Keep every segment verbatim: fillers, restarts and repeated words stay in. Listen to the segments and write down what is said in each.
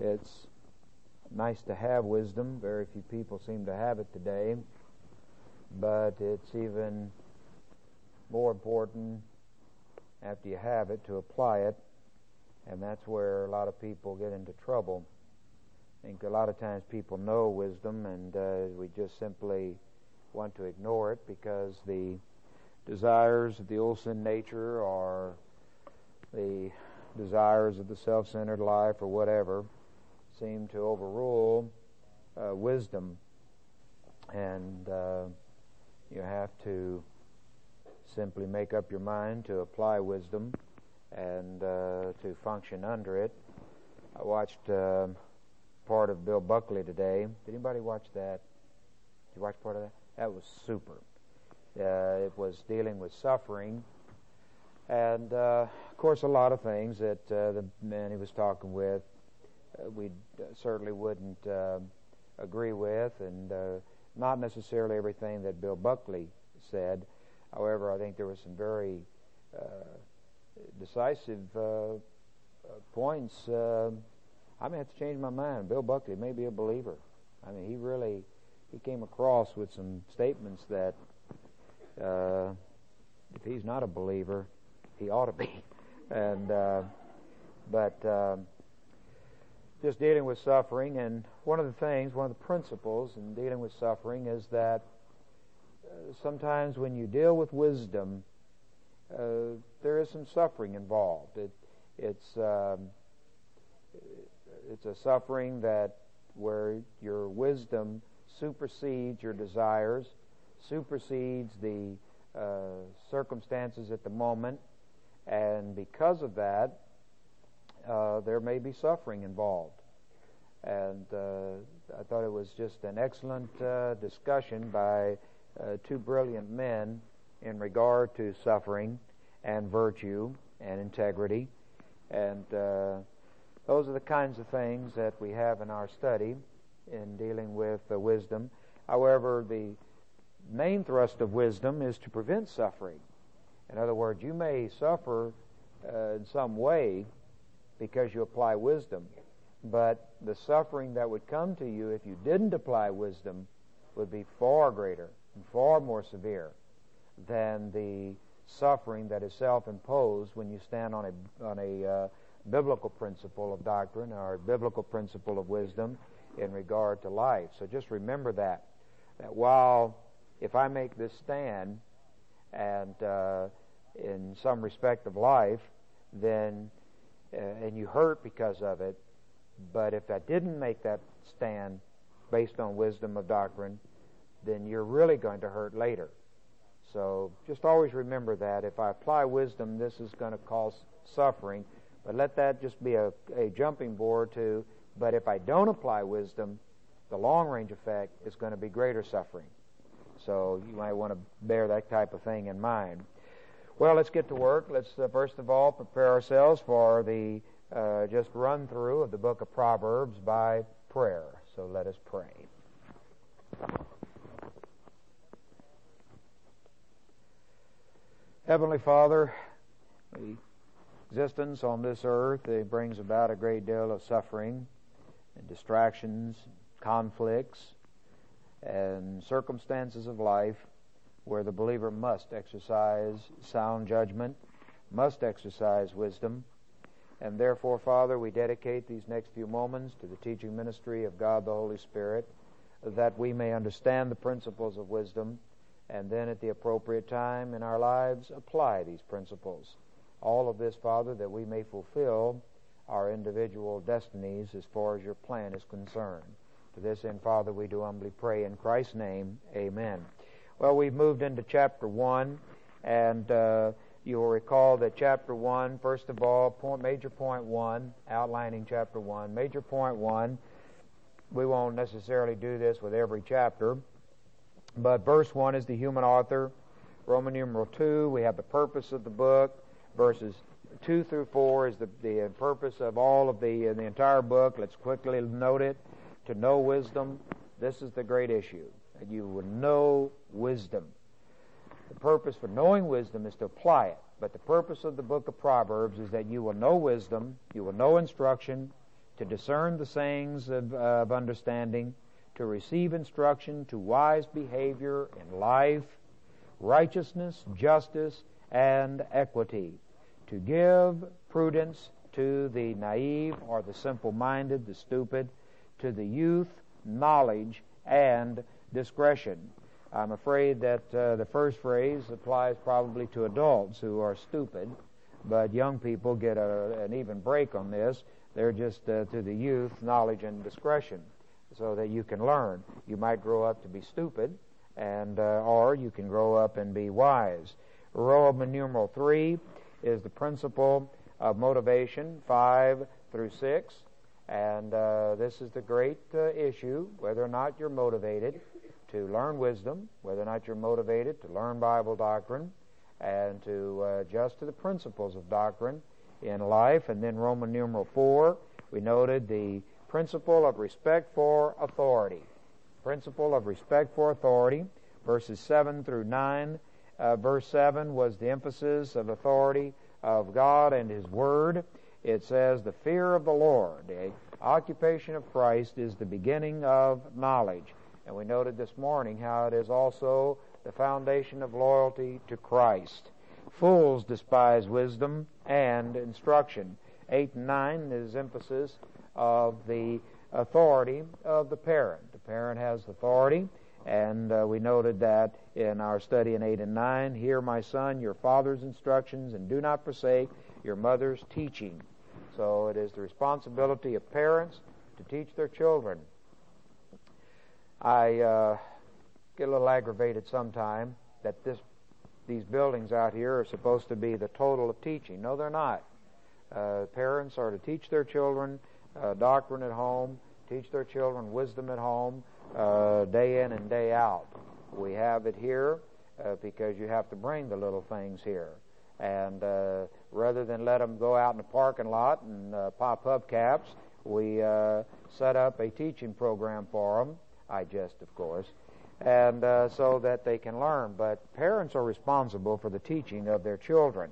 it's nice to have wisdom. Very few people seem to have it today. But it's even more important after you have it to apply it. And that's where a lot of people get into trouble. I think a lot of times people know wisdom and uh, we just simply want to ignore it because the desires of the old sin nature or the desires of the self-centered life or whatever seem to overrule uh, wisdom. And uh, you have to simply make up your mind to apply wisdom and uh, to function under it. I watched uh, part of Bill Buckley today. Did anybody watch that? Did you watch part of that? That was super. Uh, it was dealing with suffering. And, uh, of course, a lot of things that uh, the man he was talking with uh, we certainly wouldn't uh, agree with, and uh, not necessarily everything that Bill Buckley said. However, I think there were some very uh, decisive uh, points. Uh, I may have to change my mind. Bill Buckley may be a believer. I mean, he really he came across with some statements that uh, if he's not a believer, he ought to be. And uh, but uh, just dealing with suffering, and one of the things, one of the principles in dealing with suffering is that uh, sometimes when you deal with wisdom, uh, there is some suffering involved. It, it's um, it's a suffering that where your wisdom supersedes your desires, supersedes the uh, circumstances at the moment, and because of that, uh, there may be suffering involved. And uh, I thought it was just an excellent uh, discussion by uh, two brilliant men in regard to suffering and virtue and integrity. And uh, those are the kinds of things that we have in our study in dealing with uh, wisdom. However, the main thrust of wisdom is to prevent suffering. In other words, you may suffer uh, in some way because you apply wisdom, but the suffering that would come to you if you didn't apply wisdom would be far greater and far more severe than the suffering that is self-imposed when you stand on a on a uh, biblical principle of doctrine or a biblical principle of wisdom in regard to life. So just remember that, that while if I make this stand and uh, in some respect of life, then uh, and you hurt because of it, but if I didn't make that stand based on wisdom of doctrine, then you're really going to hurt later. So just always remember that. If I apply wisdom, this is going to cause suffering, but let that just be a, a jumping board to, but if I don't apply wisdom, the long-range effect is going to be greater suffering. So you might want to bear that type of thing in mind. Well, let's get to work. Let's uh, first of all prepare ourselves for the uh, just run through of the book of Proverbs by prayer. So let us pray. Heavenly Father, the existence on this earth, it brings about a great deal of suffering and distractions, conflicts, and circumstances of life where the believer must exercise sound judgment, must exercise wisdom. And therefore, Father, we dedicate these next few moments to the teaching ministry of God the Holy Spirit, that we may understand the principles of wisdom, and then at the appropriate time in our lives apply these principles. All of this, Father, that we may fulfill our individual destinies as far as your plan is concerned. To this end, Father, we do humbly pray in Christ's name, amen. Well, we've moved into chapter one, and uh, you will recall that chapter one, first of all, point, major point one, outlining chapter one, major point one, we won't necessarily do this with every chapter, but verse one is the human author. Roman numeral two, we have the purpose of the book. Verses two through four is the, the purpose of all of the, uh, the entire book. Let's quickly note it. To know wisdom, this is the great issue. That you will know wisdom. The purpose for knowing wisdom is to apply it. But the purpose of the book of Proverbs is that you will know wisdom, you will know instruction, to discern the sayings of, uh, of understanding, to receive instruction to wise behavior in life, righteousness, justice, and equity, to give prudence to the naive or the simple-minded, the stupid, to the youth, knowledge and discretion. I'm afraid that uh, the first phrase applies probably to adults who are stupid, but young people get a, an even break on this. They're just uh, to the youth, knowledge and discretion, so that you can learn. You might grow up to be stupid, and uh, or you can grow up and be wise. Roman numeral three is the principle of motivation, five through six. And uh, this is the great uh, issue, whether or not you're motivated to learn wisdom, whether or not you're motivated to learn Bible doctrine, and to uh, adjust to the principles of doctrine in life. And then Roman numeral four, we noted the principle of respect for authority. Principle of respect for authority, verses seven through nine. Uh, verse seven was the emphasis of authority of God and His Word. It says, the fear of the Lord, the occupation of Christ, is the beginning of knowledge. And we noted this morning how it is also the foundation of loyalty to Christ. Fools despise wisdom and instruction. Eight and nine is emphasis of the authority of the parent. The parent has authority, and uh, we noted that in our study in eight and nine. Hear, my son, your father's instructions, and do not forsake your mother's teaching. So it is the responsibility of parents to teach their children. I uh, get a little aggravated sometime that this these buildings out here are supposed to be the total of teaching. No, they're not. Uh, parents are to teach their children uh, doctrine at home, teach their children wisdom at home, uh, day in and day out. We have it here uh, because you have to bring the little things here. And uh, rather than let them go out in the parking lot and uh, pop hubcaps, we uh, set up a teaching program for them. I jest, of course, and uh, so that they can learn. But parents are responsible for the teaching of their children.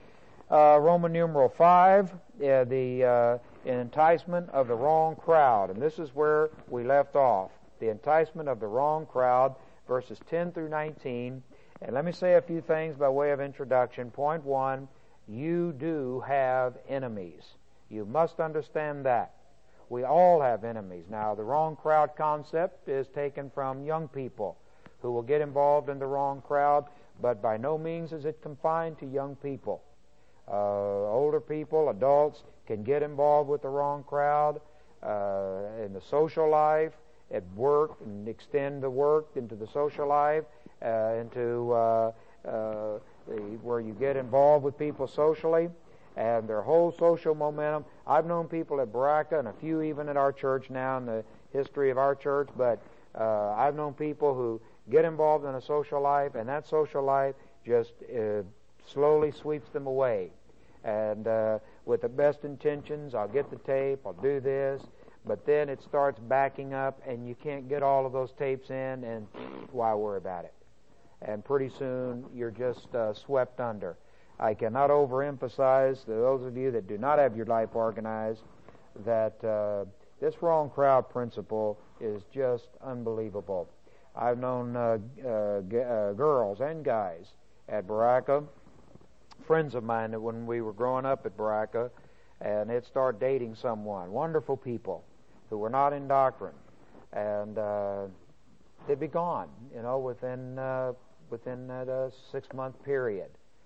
Uh, Roman numeral five, uh, the uh, enticement of the wrong crowd. And this is where we left off. The enticement of the wrong crowd, verses ten through nineteen. And let me say a few things by way of introduction. Point one, you do have enemies. You must understand that. We all have enemies. Now, the wrong crowd concept is taken from young people who will get involved in the wrong crowd, but by no means is it confined to young people. Uh, older people, adults, can get involved with the wrong crowd uh, in the social life, at work, and extend the work into the social life, uh, into uh, uh, the, where you get involved with people socially and their whole social momentum. I've known people at Baraka and a few even at our church now in the history of our church, but uh, I've known people who get involved in a social life, and that social life just uh, slowly sweeps them away. And uh, with the best intentions, I'll get the tape, I'll do this, but then it starts backing up, and you can't get all of those tapes in, and why worry about it? And pretty soon, you're just uh, swept under. I cannot overemphasize to those of you that do not have your life organized that uh, this wrong crowd principle is just unbelievable. I've known uh, uh, g- uh, girls and guys at Baraka, friends of mine, that when we were growing up at Baraka, and they'd start dating someone, wonderful people who were not in doctrine, and uh, they'd be gone, you know, within uh, within that uh, six-month period.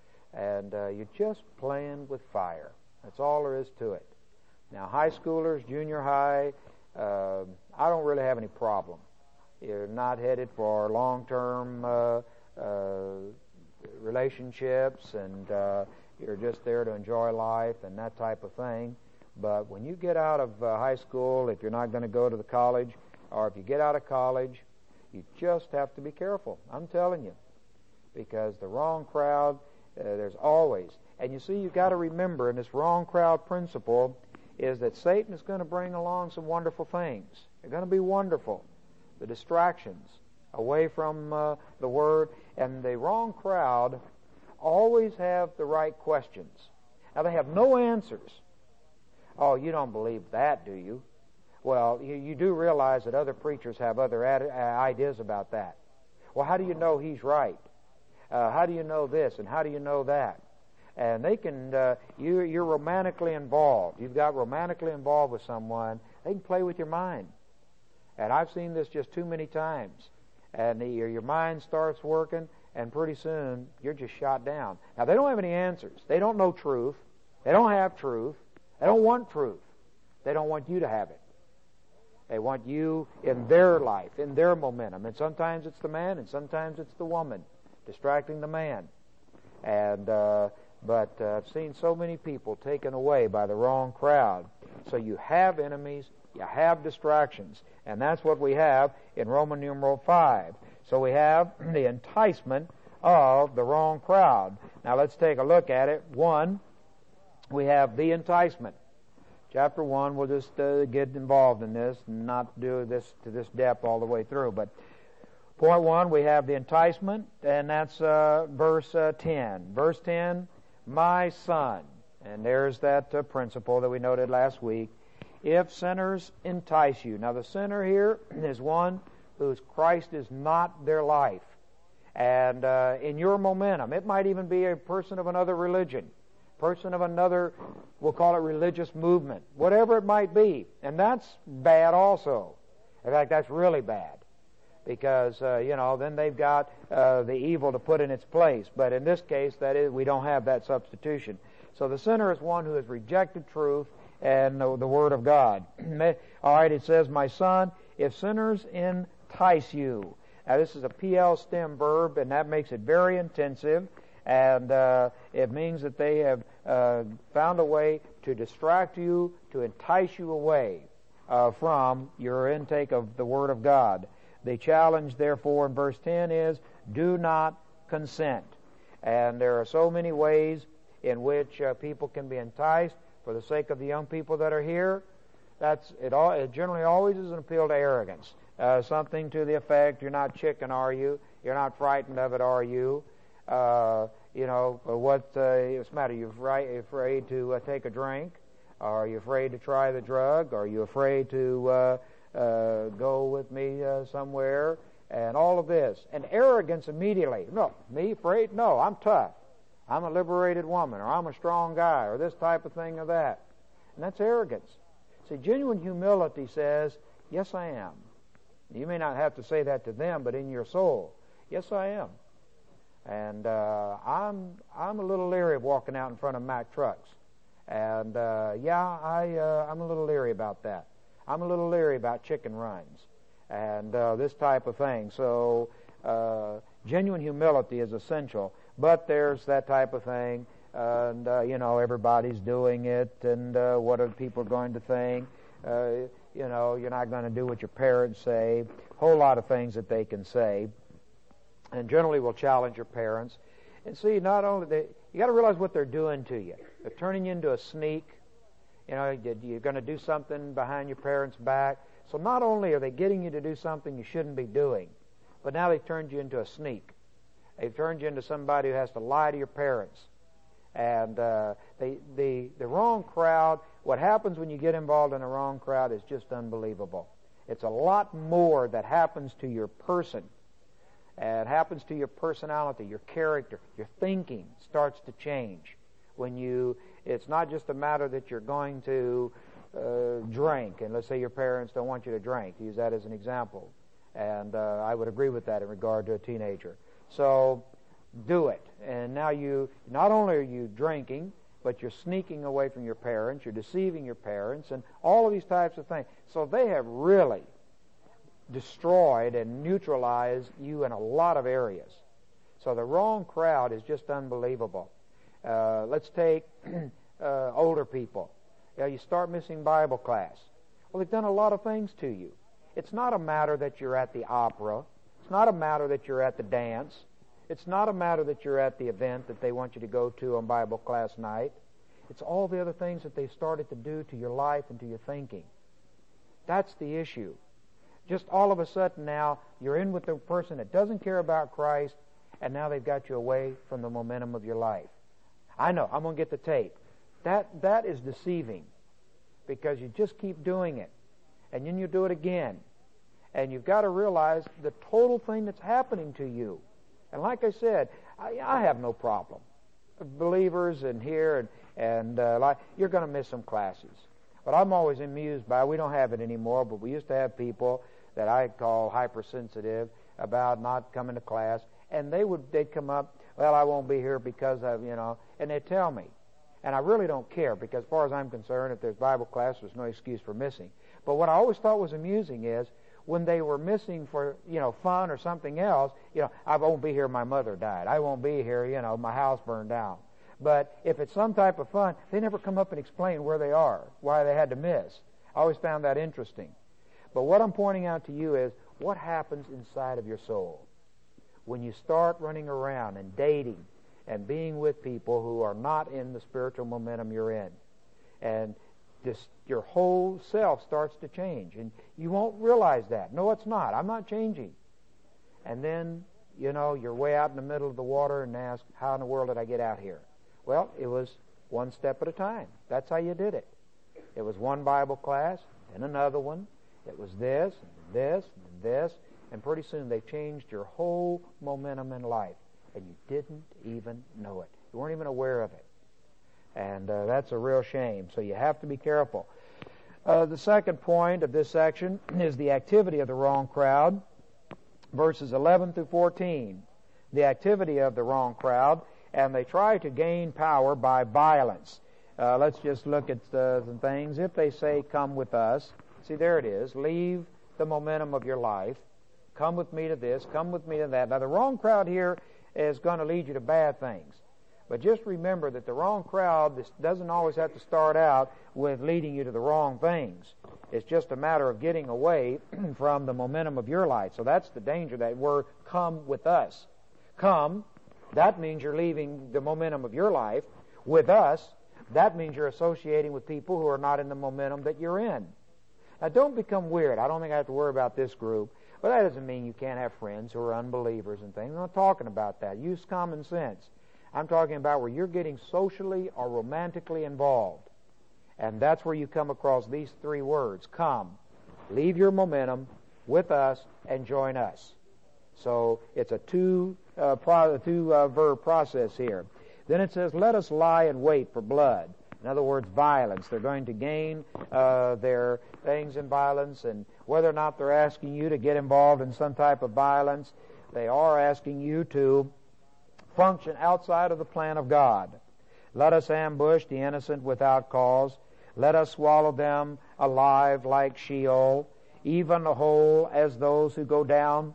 And uh, you're just playing with fire. That's all there is to it. Now, high schoolers, junior high, uh, I don't really have any problem. You're not headed for long-term uh, uh, relationships, and uh, you're just there to enjoy life and that type of thing. But when you get out of uh, high school, if you're not going to go to the college, or if you get out of college, you just have to be careful. I'm telling you. Because the wrong crowd, uh, there's always, and you see, you've got to remember in this wrong crowd principle is that Satan is going to bring along some wonderful things. They're going to be wonderful. The distractions away from uh, the Word, and the wrong crowd always have the right questions. Now, they have no answers. Oh, you don't believe that, do you? Well, you, you do realize that other preachers have other ad, uh, ideas about that. Well, how do you know he's right? Uh, how do you know this and how do you know that? And they can, uh, you, you're romantically involved. You've got romantically involved with someone. They can play with your mind. And I've seen this just too many times. And the, your, your mind starts working, and pretty soon you're just shot down. Now, they don't have any answers. They don't know truth. They don't have truth. They don't want truth. They don't want you to have it. They want you in their life, in their momentum. And sometimes it's the man, and sometimes it's the woman, distracting the man. And uh, but uh, I've seen so many people taken away by the wrong crowd. So you have enemies, you have distractions, and that's what we have in Roman numeral five. So we have the enticement of the wrong crowd. Now let's take a look at it. One, we have the enticement. Chapter one, we'll just uh, get involved in this and not do this to this depth all the way through. But point one, we have the enticement, and that's uh, verse uh, ten. Verse ten, my son. And there's that uh, principle that we noted last week. If sinners entice you. Now the sinner here is one whose Christ is not their life. And uh, in your momentum, it might even be a person of another religion, person of another, we'll call it religious movement, whatever it might be. And that's bad also. In fact, that's really bad. Because, uh, you know, then they've got uh, the evil to put in its place. But in this case, that is, we don't have that substitution. So the sinner is one who has rejected truth and the, the Word of God. All right, it says, my son, if sinners entice you. Now, this is a P L stem verb, and that makes it very intensive. And uh, it means that they have uh, found a way to distract you, to entice you away uh, from your intake of the Word of God. The challenge, therefore, in verse ten is, do not consent. And there are so many ways in which uh, people can be enticed. For the sake of the young people that are here, that's it. All it generally always is an appeal to arrogance. Uh, something to the effect, "You're not chicken, are you? You're not frightened of it, are you? Uh, you know what? Uh, what's the matter? You're afraid, afraid to uh, take a drink? Are you afraid to try the drug? Are you afraid to uh, uh, go with me uh, somewhere?" And all of this, and arrogance immediately. No, me afraid? No, I'm tough. I'm a liberated woman, or I'm a strong guy, or this type of thing or that. And that's arrogance. See, genuine humility says, yes, I am. You may not have to say that to them, but in your soul, yes, I am. And uh, I'm I'm a little leery of walking out in front of Mack trucks. And, uh, yeah, I, uh, I'm a little leery about that. I'm a little leery about chicken runs and uh, this type of thing. So uh, genuine humility is essential. But there's that type of thing, and, uh, you know, everybody's doing it, and uh, what are people going to think? Uh, you know, you're not going to do what your parents say. A whole lot of things that they can say. And generally will challenge your parents. And see, not only, they, you got to realize what they're doing to you. They're turning you into a sneak. You know, you're going to do something behind your parents' back. So not only are they getting you to do something you shouldn't be doing, but now they've turned you into a sneak. They've turned you into somebody who has to lie to your parents. And uh, they, the, the wrong crowd, what happens when you get involved in a wrong crowd is just unbelievable. It's a lot more that happens to your person. And it happens to your personality, your character, your thinking starts to change. When you, it's not just a matter that you're going to uh, drink, and let's say your parents don't want you to drink. Use that as an example. And uh, I would agree with that in regard to a teenager. So do it. And now you, not only are you drinking, but you're sneaking away from your parents, you're deceiving your parents, and all of these types of things. So they have really destroyed and neutralized you in a lot of areas. So the wrong crowd is just unbelievable. Uh, let's take uh, older people. You know, you start missing Bible class. Well, they've done a lot of things to you. It's not a matter that you're at the opera. It's not a matter that you're at the dance. It's not a matter that you're at the event that they want you to go to on Bible class night. It's all the other things that they've started to do to your life and to your thinking. That's the issue. Just all of a sudden now, you're in with a person that doesn't care about Christ, and now they've got you away from the momentum of your life. I know, I'm going to get the tape. That, that is deceiving. because you just keep doing it. And then you do it again. And you've got to realize the total thing that's happening to you. And like I said, I, I have no problem. Believers in here, and, and uh, like, you're going to miss some classes. But I'm always amused by, we don't have it anymore, but we used to have people that I call hypersensitive about not coming to class, and they would, they'd come up, well, I won't be here because of, you know, and they'd tell me. And I really don't care, because as far as I'm concerned, if there's Bible class, there's no excuse for missing. But what I always thought was amusing is, when they were missing for, you know, fun or something else, you know, I won't be here, my mother died. I won't be here, you know, my house burned down. But if it's some type of fun, they never come up and explain where they are, why they had to miss. I always found that interesting. But what I'm pointing out to you is, what happens inside of your soul when you start running around and dating and being with people who are not in the spiritual momentum you're in. And this, your whole self starts to change. And you won't realize that. No, it's not. I'm not changing. And then, you know, you're way out in the middle of the water and ask, how in the world did I get out here? Well, it was one step at a time. That's how you did it. It was one Bible class, then another one. It was this, and this, and this. And pretty soon they changed your whole momentum in life. And you didn't even know it. You weren't even aware of it. And uh, that's a real shame. So you have to be careful. Uh, the second point of this section is the activity of the wrong crowd. Verses eleven through fourteen. The activity of the wrong crowd. And they try to gain power by violence. Uh, let's just look at uh, some things. If they say, come with us. See, there it is. Leave the momentum of your life. Come with me to this. Come with me to that. Now, the wrong crowd here is going to lead you to bad things. But just remember that the wrong crowd this doesn't always have to start out with leading you to the wrong things. It's just a matter of getting away from the momentum of your life. So that's the danger, that word, come with us. Come, that means you're leaving the momentum of your life. With us, that means you're associating with people who are not in the momentum that you're in. Now, don't become weird. I don't think I have to worry about this group. But that doesn't mean you can't have friends who are unbelievers and things. I'm not talking about that. Use common sense. I'm talking about where you're getting socially or romantically involved. And that's where you come across these three words. Come, leave your momentum with us, and join us. So it's a two, uh, pro- two uh, verb process here. Then it says, let us lie in wait for blood. In other words, violence. They're going to gain uh, their things in violence, and whether or not they're asking you to get involved in some type of violence, they are asking you to function outside of the plan of God. Let us ambush the innocent without cause. Let us swallow them alive like Sheol, even whole as those who go down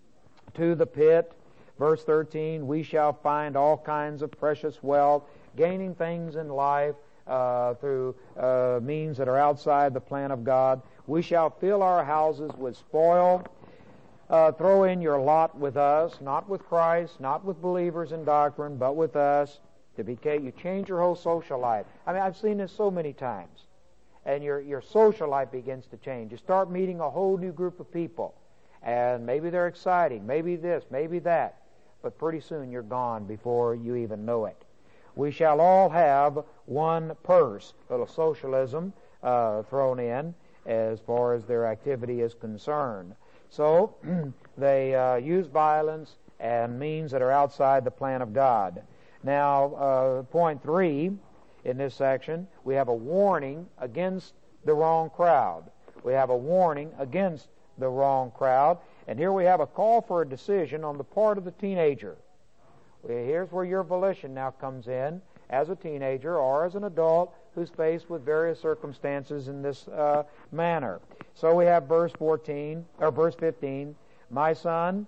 to the pit. Verse thirteen, we shall find all kinds of precious wealth, gaining things in life uh, through uh, means that are outside the plan of God. We shall fill our houses with spoil. Uh, throw in your lot with us, not with Christ, not with believers in doctrine, but with us. To be, you change your whole social life. I mean, I've seen this so many times. And your, your social life begins to change. You start meeting a whole new group of people. And maybe they're exciting, maybe this, maybe that. But pretty soon you're gone before you even know it. We shall all have one purse. A little socialism uh, thrown in as far as their activity is concerned. So they uh, use violence and means that are outside the plan of God. Now, uh, point three in this section, we have a warning against the wrong crowd. We have a warning against the wrong crowd. And here we have a call for a decision on the part of the teenager. Here's where your volition now comes in as a teenager or as an adult who's faced with various circumstances in this uh, manner. So we have verse fourteen or verse fifteen. My son,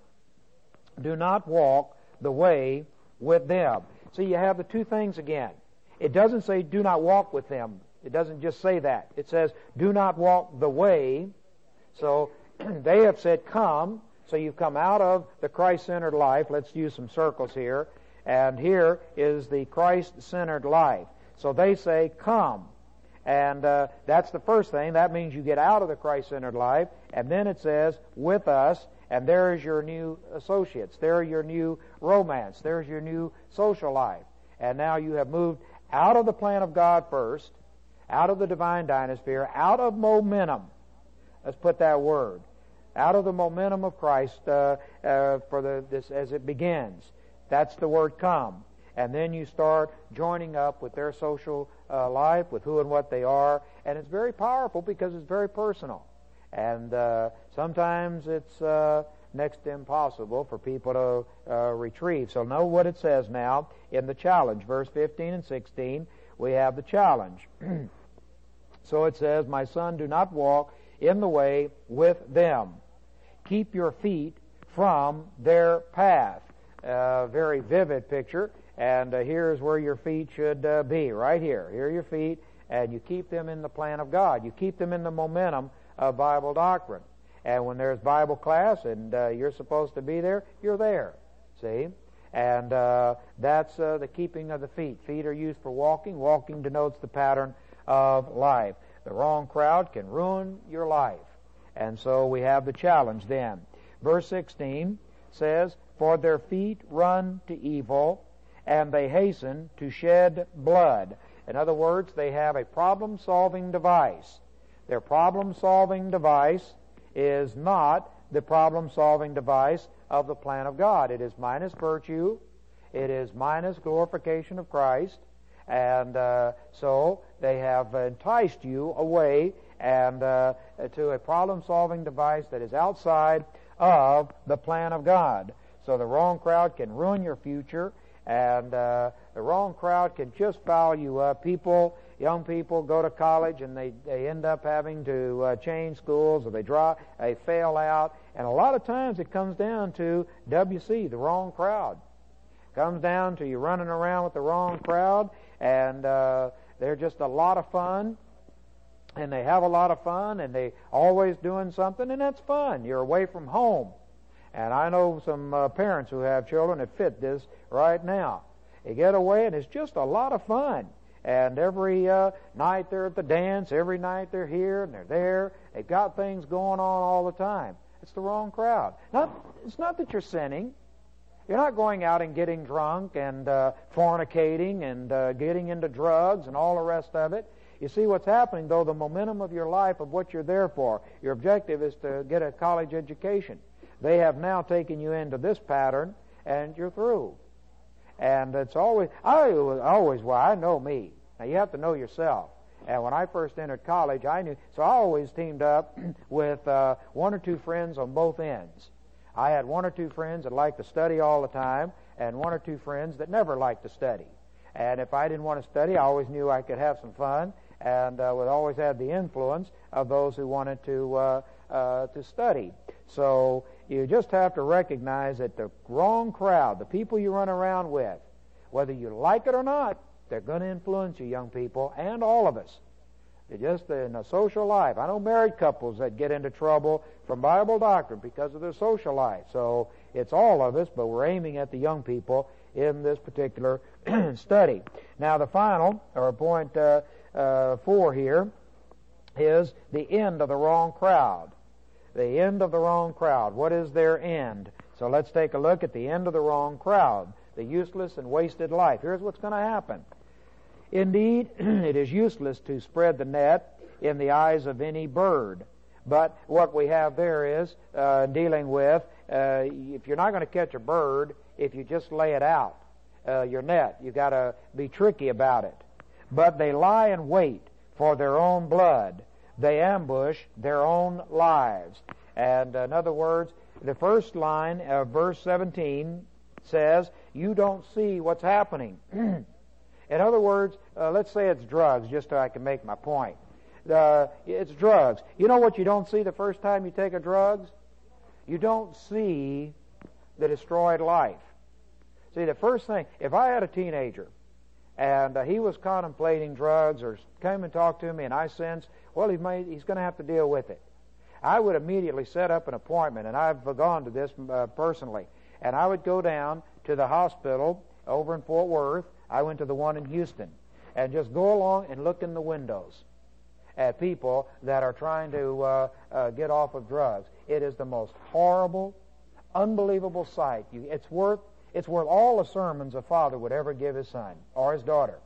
do not walk the way with them. So you have the two things again. It doesn't say do not walk with them. It doesn't just say that. It says do not walk the way. So they have said come. So you've come out of the Christ-centered life. Let's use some circles here. And here is the Christ-centered life. So they say come. And uh, that's the first thing. That means you get out of the Christ-centered life. And then it says with us. And there is your new associates. There are your new romance. There's your new social life. And now you have moved out of the plan of God first. out of the divine dynasphere, out of momentum. Let's put that word. Out of the momentum of Christ uh, uh, for the, this as it begins. That's the word come. And then you start joining up with their social uh, life, with who and what they are, and it's very powerful because it's very personal. And uh, sometimes it's uh, next to impossible for people to uh, retrieve. So know what it says now in the challenge. Verse fifteen and sixteen, we have the challenge. So it says, my son, do not walk in the way with them. Keep your feet from their path. Uh, very vivid picture. And uh, here's where your feet should uh, be, right here. Here are your feet, and you keep them in the plan of God. You keep them in the momentum of Bible doctrine. And when there's Bible class and uh, you're supposed to be there, you're there. See? And uh, that's uh, the keeping of the feet. Feet are used for walking. Walking denotes the pattern of life. The wrong crowd can ruin your life. And so we have the challenge then. Verse sixteen says, for their feet run to evil, and they hasten to shed blood. In other words, they have a problem-solving device. Their problem-solving device is not the problem-solving device of the plan of God. It is minus virtue. It is minus glorification of Christ. And uh, so they have enticed you away and uh, to a problem-solving device that is outside of the plan of God. So the wrong crowd can ruin your future, and uh, the wrong crowd can just foul you up. People, young people, go to college and they, they end up having to uh, change schools, or they draw, they fail out, and a lot of times it comes down to W C, the wrong crowd. It comes down to you running around with the wrong crowd, and uh, they're just a lot of fun, and they have a lot of fun, and they always doing something, and that's fun. You're away from home. And I know some uh, parents who have children that fit this right now. They get away, and it's just a lot of fun. And every uh, night they're at the dance, every night they're here, and they're there. They've got things going on all the time. It's the wrong crowd. Not, it's not that you're sinning. You're not going out and getting drunk and uh, fornicating and uh, getting into drugs and all the rest of it. You see what's happening, though, the momentum of your life, of what you're there for. Your objective is to get a college education. They have now taken you into this pattern, and you're through. And it's always, I always, well, I know me. Now, you have to know yourself. And when I first entered college, I knew, so I always teamed up with uh, one or two friends on both ends. I had one or two friends that liked to study all the time, and one or two friends that never liked to study. And if I didn't want to study, I always knew I could have some fun, and uh, would always have the influence of those who wanted to uh, uh, to study. So you just have to recognize that the wrong crowd, the people you run around with, whether you like it or not, they're going to influence you, young people, and all of us. They're just in a social life. I know married couples that get into trouble from Bible doctrine because of their social life. So it's all of us, but we're aiming at the young people in this particular study. Now the final, or point uh, uh, four here, is the end of the wrong crowd. The end of the wrong crowd. What is their end? So let's take a look at the end of the wrong crowd, the useless and wasted life. Here's what's going to happen. Indeed, it is useless to spread the net in the eyes of any bird. But what we have there is uh, dealing with, uh, if you're not going to catch a bird, if you just lay it out, uh, your net, you've got to be tricky about it. But they lie in wait for their own blood. They ambush their own lives. And in other words, the first line of verse seventeen says, you don't see what's happening. In other words, uh, let's say it's drugs, just so I can make my point. Uh, it's drugs. You know what you don't see the first time you take a drugs? You don't see the destroyed life. See, the first thing, if I had a teenager and uh, he was contemplating drugs or came and talked to me and I sensed, well, he may, he's going to have to deal with it, I would immediately set up an appointment, and I've gone to this uh, personally, and I would go down to the hospital over in Fort Worth. I went to the one in Houston, and just go along and look in the windows at people that are trying to uh, uh, get off of drugs. It is the most horrible, unbelievable sight. You, it's worth it's worth all the sermons a father would ever give his son or his daughter.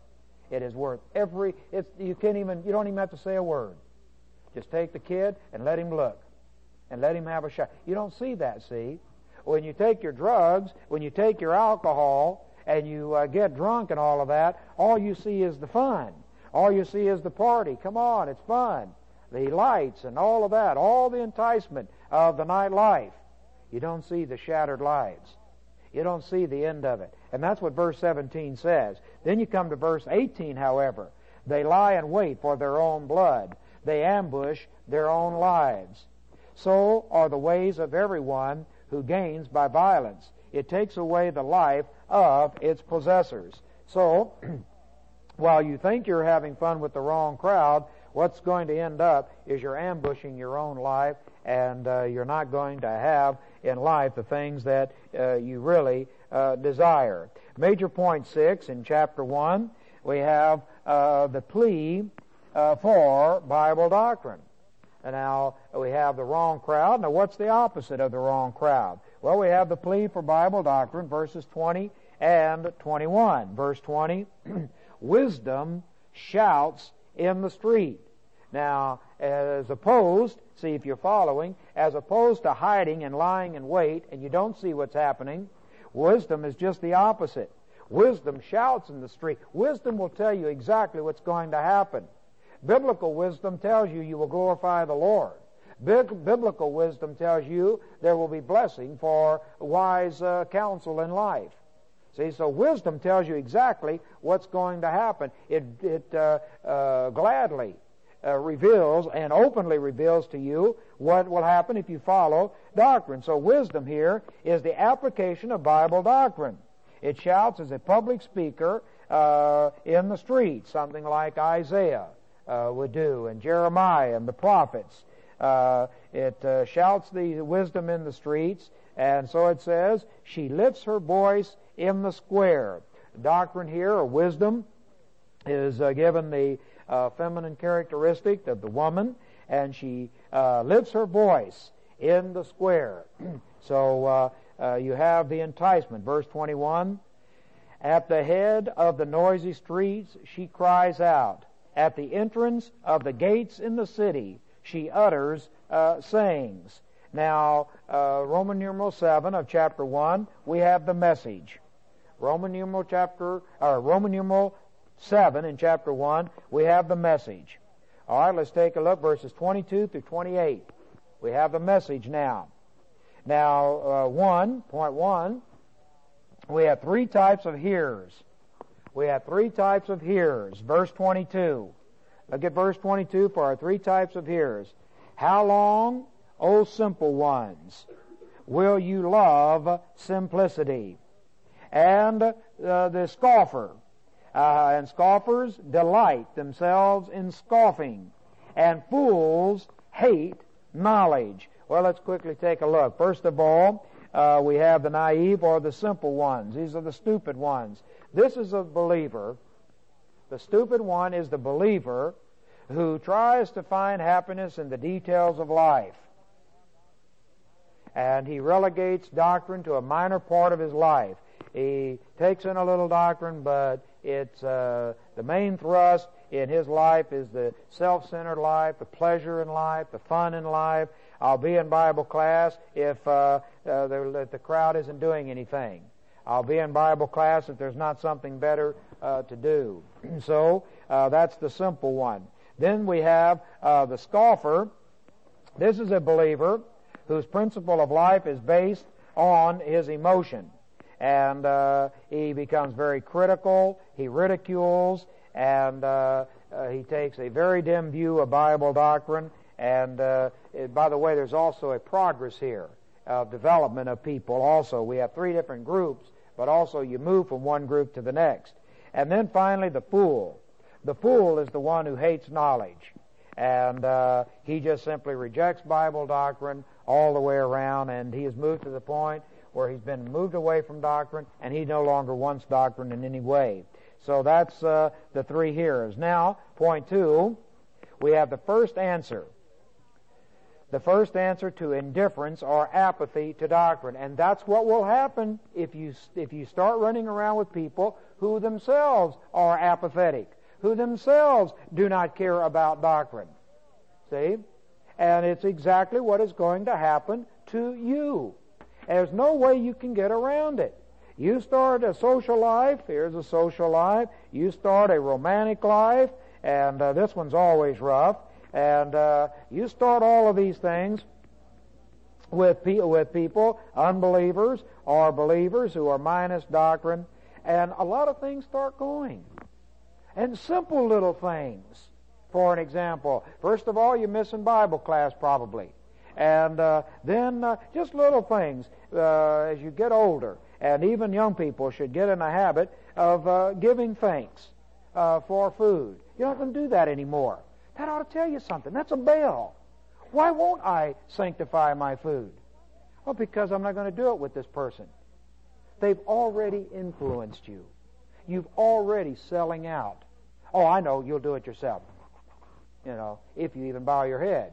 It is worth every, it's, you can't even, you don't even have to say a word. Just take the kid and let him look. And let him have a shot. You don't see that, see? When you take your drugs, when you take your alcohol, and you uh, get drunk and all of that, all you see is the fun. All you see is the party. Come on, it's fun. The lights and all of that, all the enticement of the nightlife. You don't see the shattered lives. You don't see the end of it. And that's what verse seventeen says. Then you come to verse eighteen, however. They lie in wait for their own blood. They ambush their own lives. So are the ways of everyone who gains by violence. It takes away the life of its possessors. So, while you think you're having fun with the wrong crowd, what's going to end up is you're ambushing your own life, and uh, you're not going to have in life the things that uh, you really uh, desire. Major point six in chapter one, we have uh, the plea uh, for Bible doctrine. And now we have the wrong crowd. Now what's the opposite of the wrong crowd? Well, we have the plea for Bible doctrine, verses twenty and twenty-one. Verse twenty, wisdom shouts in the street. Now, as opposed, see if you're following, as opposed to hiding and lying in wait and you don't see what's happening, wisdom is just the opposite. Wisdom shouts in the street. Wisdom will tell you exactly what's going to happen. Biblical wisdom tells you you will glorify the Lord. Biblical wisdom tells you there will be blessing for wise uh, counsel in life. See, so wisdom tells you exactly what's going to happen. It, it uh, uh, gladly uh, reveals and openly reveals to you what will happen if you follow doctrine. So wisdom here is the application of Bible doctrine. It shouts as a public speaker uh, in the street, something like Isaiah uh, would do, and Jeremiah and the prophets. Uh, it uh, shouts the wisdom in the streets, and so it says, she lifts her voice in the square. Doctrine here, or wisdom, is uh, given the uh, feminine characteristic of the woman, and she uh, lifts her voice in the square. So uh, uh, you have the enticement. Verse twenty-one, at the head of the noisy streets she cries out. At the entrance of the gates in the city she utters uh, sayings. Now, uh, Roman numeral seven of chapter one, we have the message. Roman numeral chapter, or Roman numeral seven in chapter one, we have the message. All right, let's take a look, verses twenty-two through twenty-eight. We have the message now. Now, uh, one, point one, we have three types of hearers. We have three types of hearers. Verse twenty-two. Look at verse twenty-two for our three types of hearers. How long, O simple ones, will you love simplicity? And uh, the scoffer. Uh, and scoffers delight themselves in scoffing. And fools hate knowledge. Well, let's quickly take a look. First of all, uh, we have the naive or the simple ones. These are the stupid ones. This is a believer. The stupid one is the believer who tries to find happiness in the details of life. And he relegates doctrine to a minor part of his life. He takes in a little doctrine, but it's uh, the main thrust in his life is the self-centered life, the pleasure in life, the fun in life. I'll be in Bible class if uh, uh, the, the crowd isn't doing anything. I'll be in Bible class if there's not something better uh, to do. So uh, that's the simple one. Then we have uh, the scoffer. This is a believer whose principle of life is based on his emotion. And uh, he becomes very critical, he ridicules, and uh, uh, he takes a very dim view of Bible doctrine. And uh, it, by the way, there's also a progress here of development of people also. We have three different groups, but also you move from one group to the next. And then finally the fool. The fool is the one who hates knowledge. And uh, he just simply rejects Bible doctrine all the way around, and he has moved to the point where he's been moved away from doctrine, and he no longer wants doctrine in any way. So that's uh, the three hearers. Now, point two, we have the first answer. The first answer to indifference or apathy to doctrine. And that's what will happen if you, if you start running around with people who themselves are apathetic, who themselves do not care about doctrine. See? And it's exactly what is going to happen to you. There's no way you can get around it. You start a social life, here's a social life. You start a romantic life, and uh, this one's always rough. And uh, you start all of these things with, pe- with people, unbelievers or believers who are minus doctrine, and a lot of things start going. And simple little things. For an example, first of all, you're missing Bible class probably. And uh, then uh, just little things uh, as you get older. And even young people should get in the habit of uh, giving thanks uh, for food. You're not going to do that anymore. That ought to tell you something. That's a bell. Why won't I sanctify my food? Well, because I'm not going to do it with this person. They've already influenced you. You've already selling out. Oh, I know, you'll do it yourself. You know, if you even bow your head.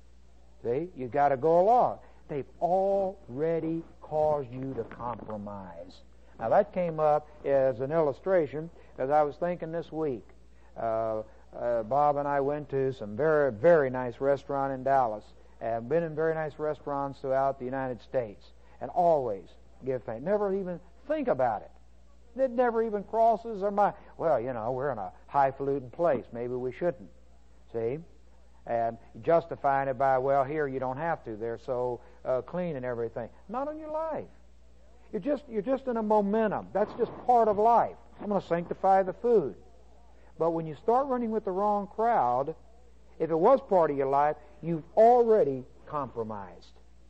See, you've got to go along. They've already caused you to compromise. Now, that came up as an illustration as I was thinking this week. Uh, uh, Bob and I went to some very, very nice restaurant in Dallas, and been in very nice restaurants throughout the United States, and always give thanks. Never even think about it. It never even crosses our mind. Well, you know, we're in a highfalutin place. Maybe we shouldn't. See? And justifying it by, well, here you don't have to. They're so uh, clean and everything. Not in your life. You're just you're just in a momentum. That's just part of life. I'm going to sanctify the food. But when you start running with the wrong crowd, if it was part of your life, you've already compromised.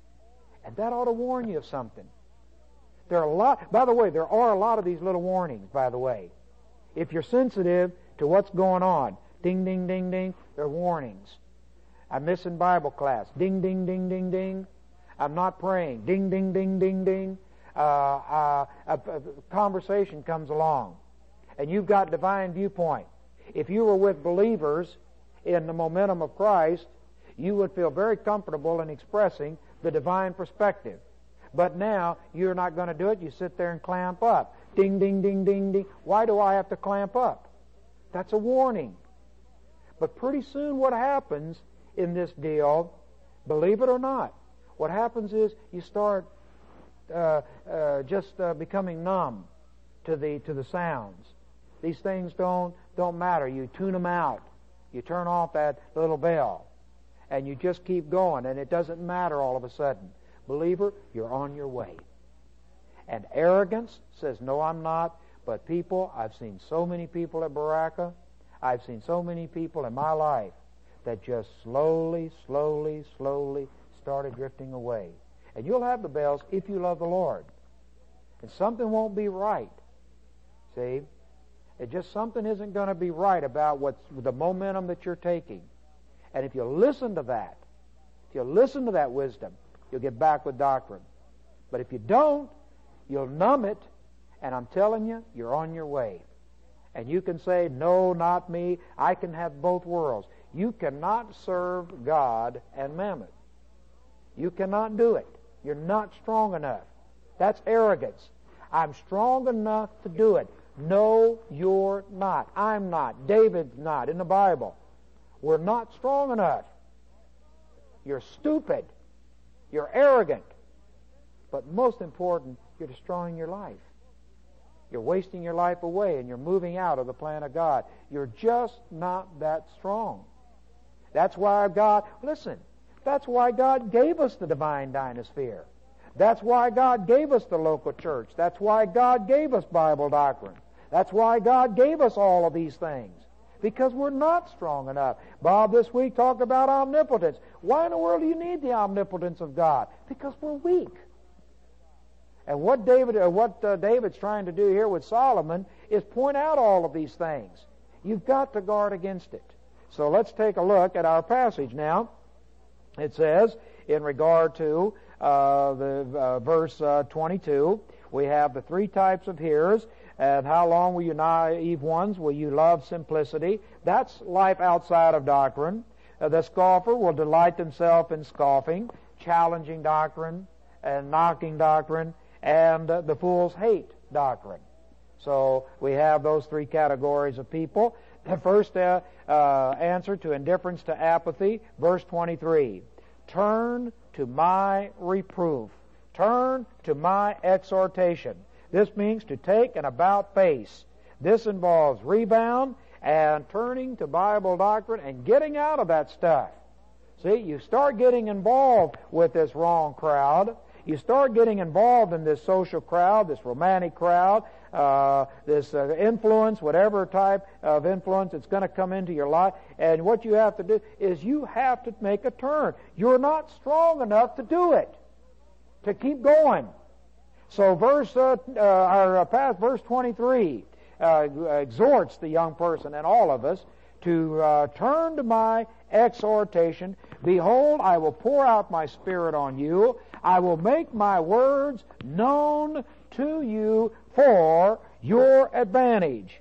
And that ought to warn you of something. There are a lot, by the way, there are a lot of these little warnings, by the way. If you're sensitive to what's going on, ding, ding, ding, ding, they're warnings. I'm missing Bible class. Ding, ding, ding, ding, ding. I'm not praying. Ding, ding, ding, ding, ding. Uh, uh, a, a conversation comes along, and you've got divine viewpoint. If you were with believers in the momentum of Christ, you would feel very comfortable in expressing the divine perspective. But now, you're not going to do it. You sit there and clamp up. Ding, ding, ding, ding, ding. Why do I have to clamp up? That's a warning. But pretty soon what happens in this deal, believe it or not, what happens is you start uh, uh, just uh, becoming numb to the to the sounds. These things don't don't matter. You tune them out. You turn off that little bell, and you just keep going, and it doesn't matter all of a sudden. Believer, you're on your way. And arrogance says, no, I'm not. But people, I've seen so many people at Baraka, I've seen so many people in my life that just slowly, slowly, slowly started drifting away. And you'll have the bells if you love the Lord. And something won't be right. See? It just something isn't going to be right about what's the momentum that you're taking. And if you listen to that, if you listen to that wisdom, you'll get back with doctrine. But if you don't, you'll numb it, and I'm telling you, you're on your way. And you can say, no, not me. I can have both worlds. You cannot serve God and mammon. You cannot do it. You're not strong enough. That's arrogance. I'm strong enough to do it. No, you're not. I'm not. David's not in the Bible. We're not strong enough. You're stupid. You're arrogant. But most important, you're destroying your life. You're wasting your life away, and you're moving out of the plan of God. You're just not that strong. That's why God, listen, that's why God gave us the divine dynasphere. That's why God gave us the local church. That's why God gave us Bible doctrine. That's why God gave us all of these things. Because we're not strong enough. Bob this week talked about omnipotence. Why in the world do you need the omnipotence of God? Because we're weak. And what David, uh, what uh, David's trying to do here with Solomon is point out all of these things. You've got to guard against it. So let's take a look at our passage now. It says, in regard to uh, the uh, verse uh, twenty-two, we have the three types of hearers. And how long will you naive ones? Will you love simplicity? That's life outside of doctrine. Uh, the scoffer will delight themselves in scoffing, challenging doctrine, and knocking doctrine, and uh, the fools hate doctrine. So we have those three categories of people. The first uh, uh, answer to indifference to apathy, verse twenty-three. Turn to my reproof. Turn to my exhortation. This means to take an about face. This involves rebound and turning to Bible doctrine and getting out of that stuff. See, you start getting involved with this wrong crowd. You start getting involved in this social crowd, this romantic crowd, uh, this uh, influence, whatever type of influence that's going to come into your life. And what you have to do is you have to make a turn. You're not strong enough to do it, to keep going. So verse, uh, uh, our uh, past verse twenty-three uh, exhorts the young person and all of us to uh, turn to my exhortation. Behold, I will pour out my Spirit on you. I will make my words known to you for your advantage.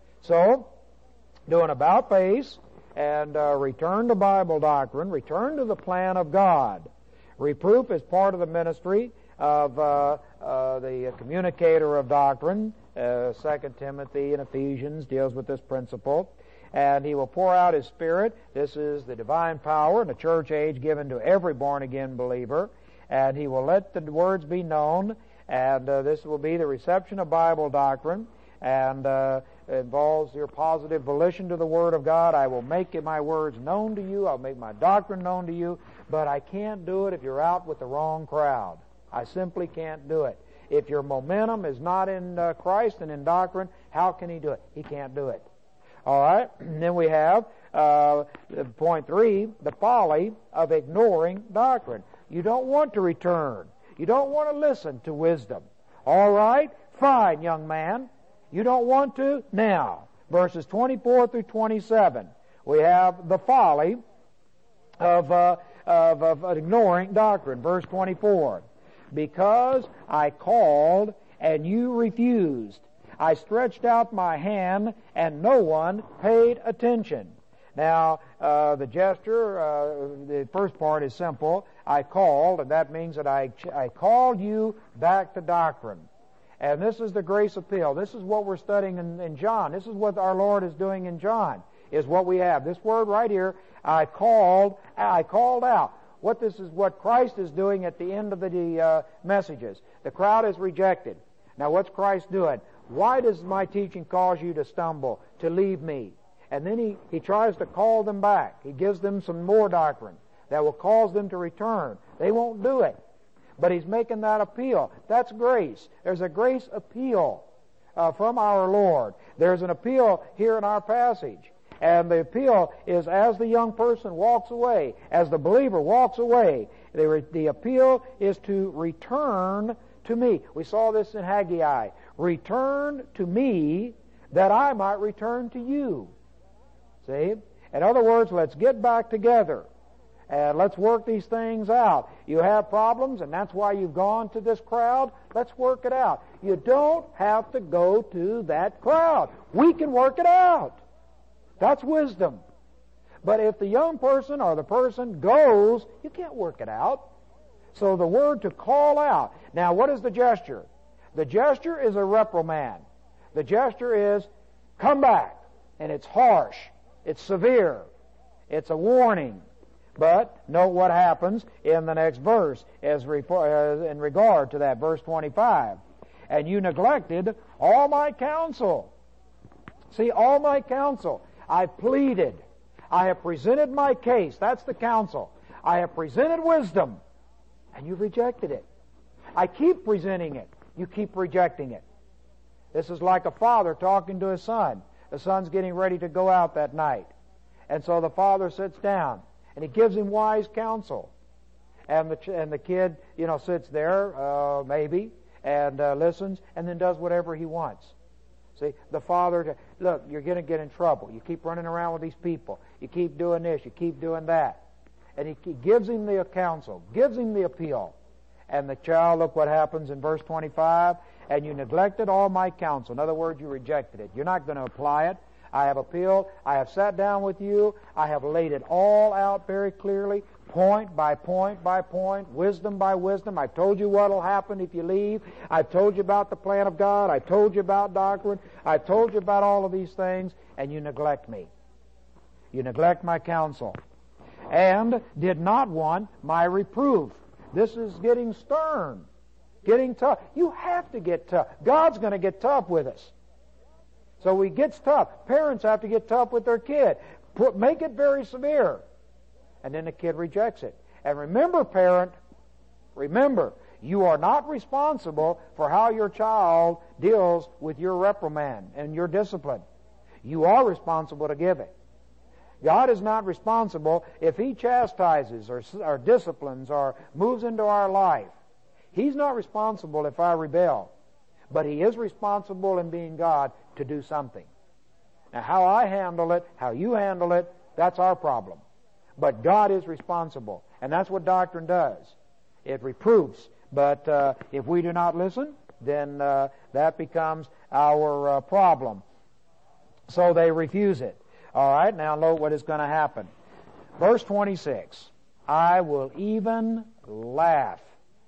So, do an about face and uh, return to Bible doctrine. Return to the plan of God. Reproof is part of the ministry of uh, uh, the communicator of doctrine. Uh, Second Timothy and Ephesians deals with this principle. And he will pour out his Spirit. This is the divine power in the church age given to every born-again believer. And he will let the words be known. And uh, this will be the reception of Bible doctrine. And uh, it involves your positive volition to the Word of God. I will make my words known to you. I'll make my doctrine known to you. But I can't do it if you're out with the wrong crowd. I simply can't do it. If your momentum is not in uh, Christ and in doctrine, how can he do it? He can't do it. All right. And then we have uh, point three, the folly of ignoring doctrine. You don't want to return. You don't want to listen to wisdom. All right. Fine, young man. You don't want to? Now, verses twenty-four through twenty-seven, we have the folly of, uh, of, of ignoring doctrine. Verse twenty-four. Because I called and you refused. I stretched out my hand and no one paid attention. Now, uh, the gesture, uh, the first part is simple. I called, and that means that I, I called you back to doctrine. And this is the grace appeal. This is what we're studying in, in John. This is what our Lord is doing in John, is what we have. This word right here, I called, I called out. What this is what Christ is doing at the end of the uh, messages. The crowd is rejected. Now what's Christ doing? Why does my teaching cause you to stumble, to leave me? And then he, he tries to call them back. He gives them some more doctrine that will cause them to return. They won't do it. But he's making that appeal. That's grace. There's a grace appeal uh, from our Lord. There's an appeal here in our passage. And the appeal is as the young person walks away, as the believer walks away, the, re- the appeal is to return to me. We saw this in Haggai. Return to me that I might return to you. See? In other words, let's get back together and let's work these things out. You have problems and that's why you've gone to this crowd. Let's work it out. You don't have to go to that crowd. We can work it out. That's wisdom. But if the young person or the person goes, you can't work it out. So the word to call out. Now, what is the gesture? The gesture is a reprimand. The gesture is, come back. And it's harsh. It's severe. It's a warning. But note what happens in the next verse as in regard to that, verse twenty-five. And you neglected all my counsel. See, all my counsel. I pleaded. I have presented my case. That's the counsel. I have presented wisdom. And you've rejected it. I keep presenting it. You keep rejecting it. This is like a father talking to his son. The son's getting ready to go out that night. And so the father sits down and he gives him wise counsel. And the, ch- and the kid, you know, sits there, uh, maybe, and uh, listens and then does whatever he wants. See, the father, look, you're going to get in trouble. You keep running around with these people. You keep doing this. You keep doing that. And he, he gives him the counsel, gives him the appeal. And the child, look what happens in verse twenty-five. And you neglected all my counsel. In other words, you rejected it. You're not going to apply it. I have appealed. I have sat down with you. I have laid it all out very clearly, point by point by point, wisdom by wisdom. I've told you what will happen if you leave. I've told you about the plan of God. I've told you about doctrine. I've told you about all of these things, and you neglect me. You neglect my counsel. And did not want my reproof. This is getting stern, getting tough. You have to get tough. God's going to get tough with us. So he gets tough. Parents have to get tough with their kid. Put, make it very severe. And then the kid rejects it. And remember, parent, remember, you are not responsible for how your child deals with your reprimand and your discipline. You are responsible to give it. God is not responsible if He chastises or, or disciplines or moves into our life. He's not responsible if I rebel. But He is responsible in being God to do something. Now, how I handle it, how you handle it, that's our problem. But God is responsible. And that's what doctrine does. It reproofs. But uh, if we do not listen, then uh, that becomes our uh, problem. So they refuse it. All right, now note what is going to happen. Verse twenty-six, I will even laugh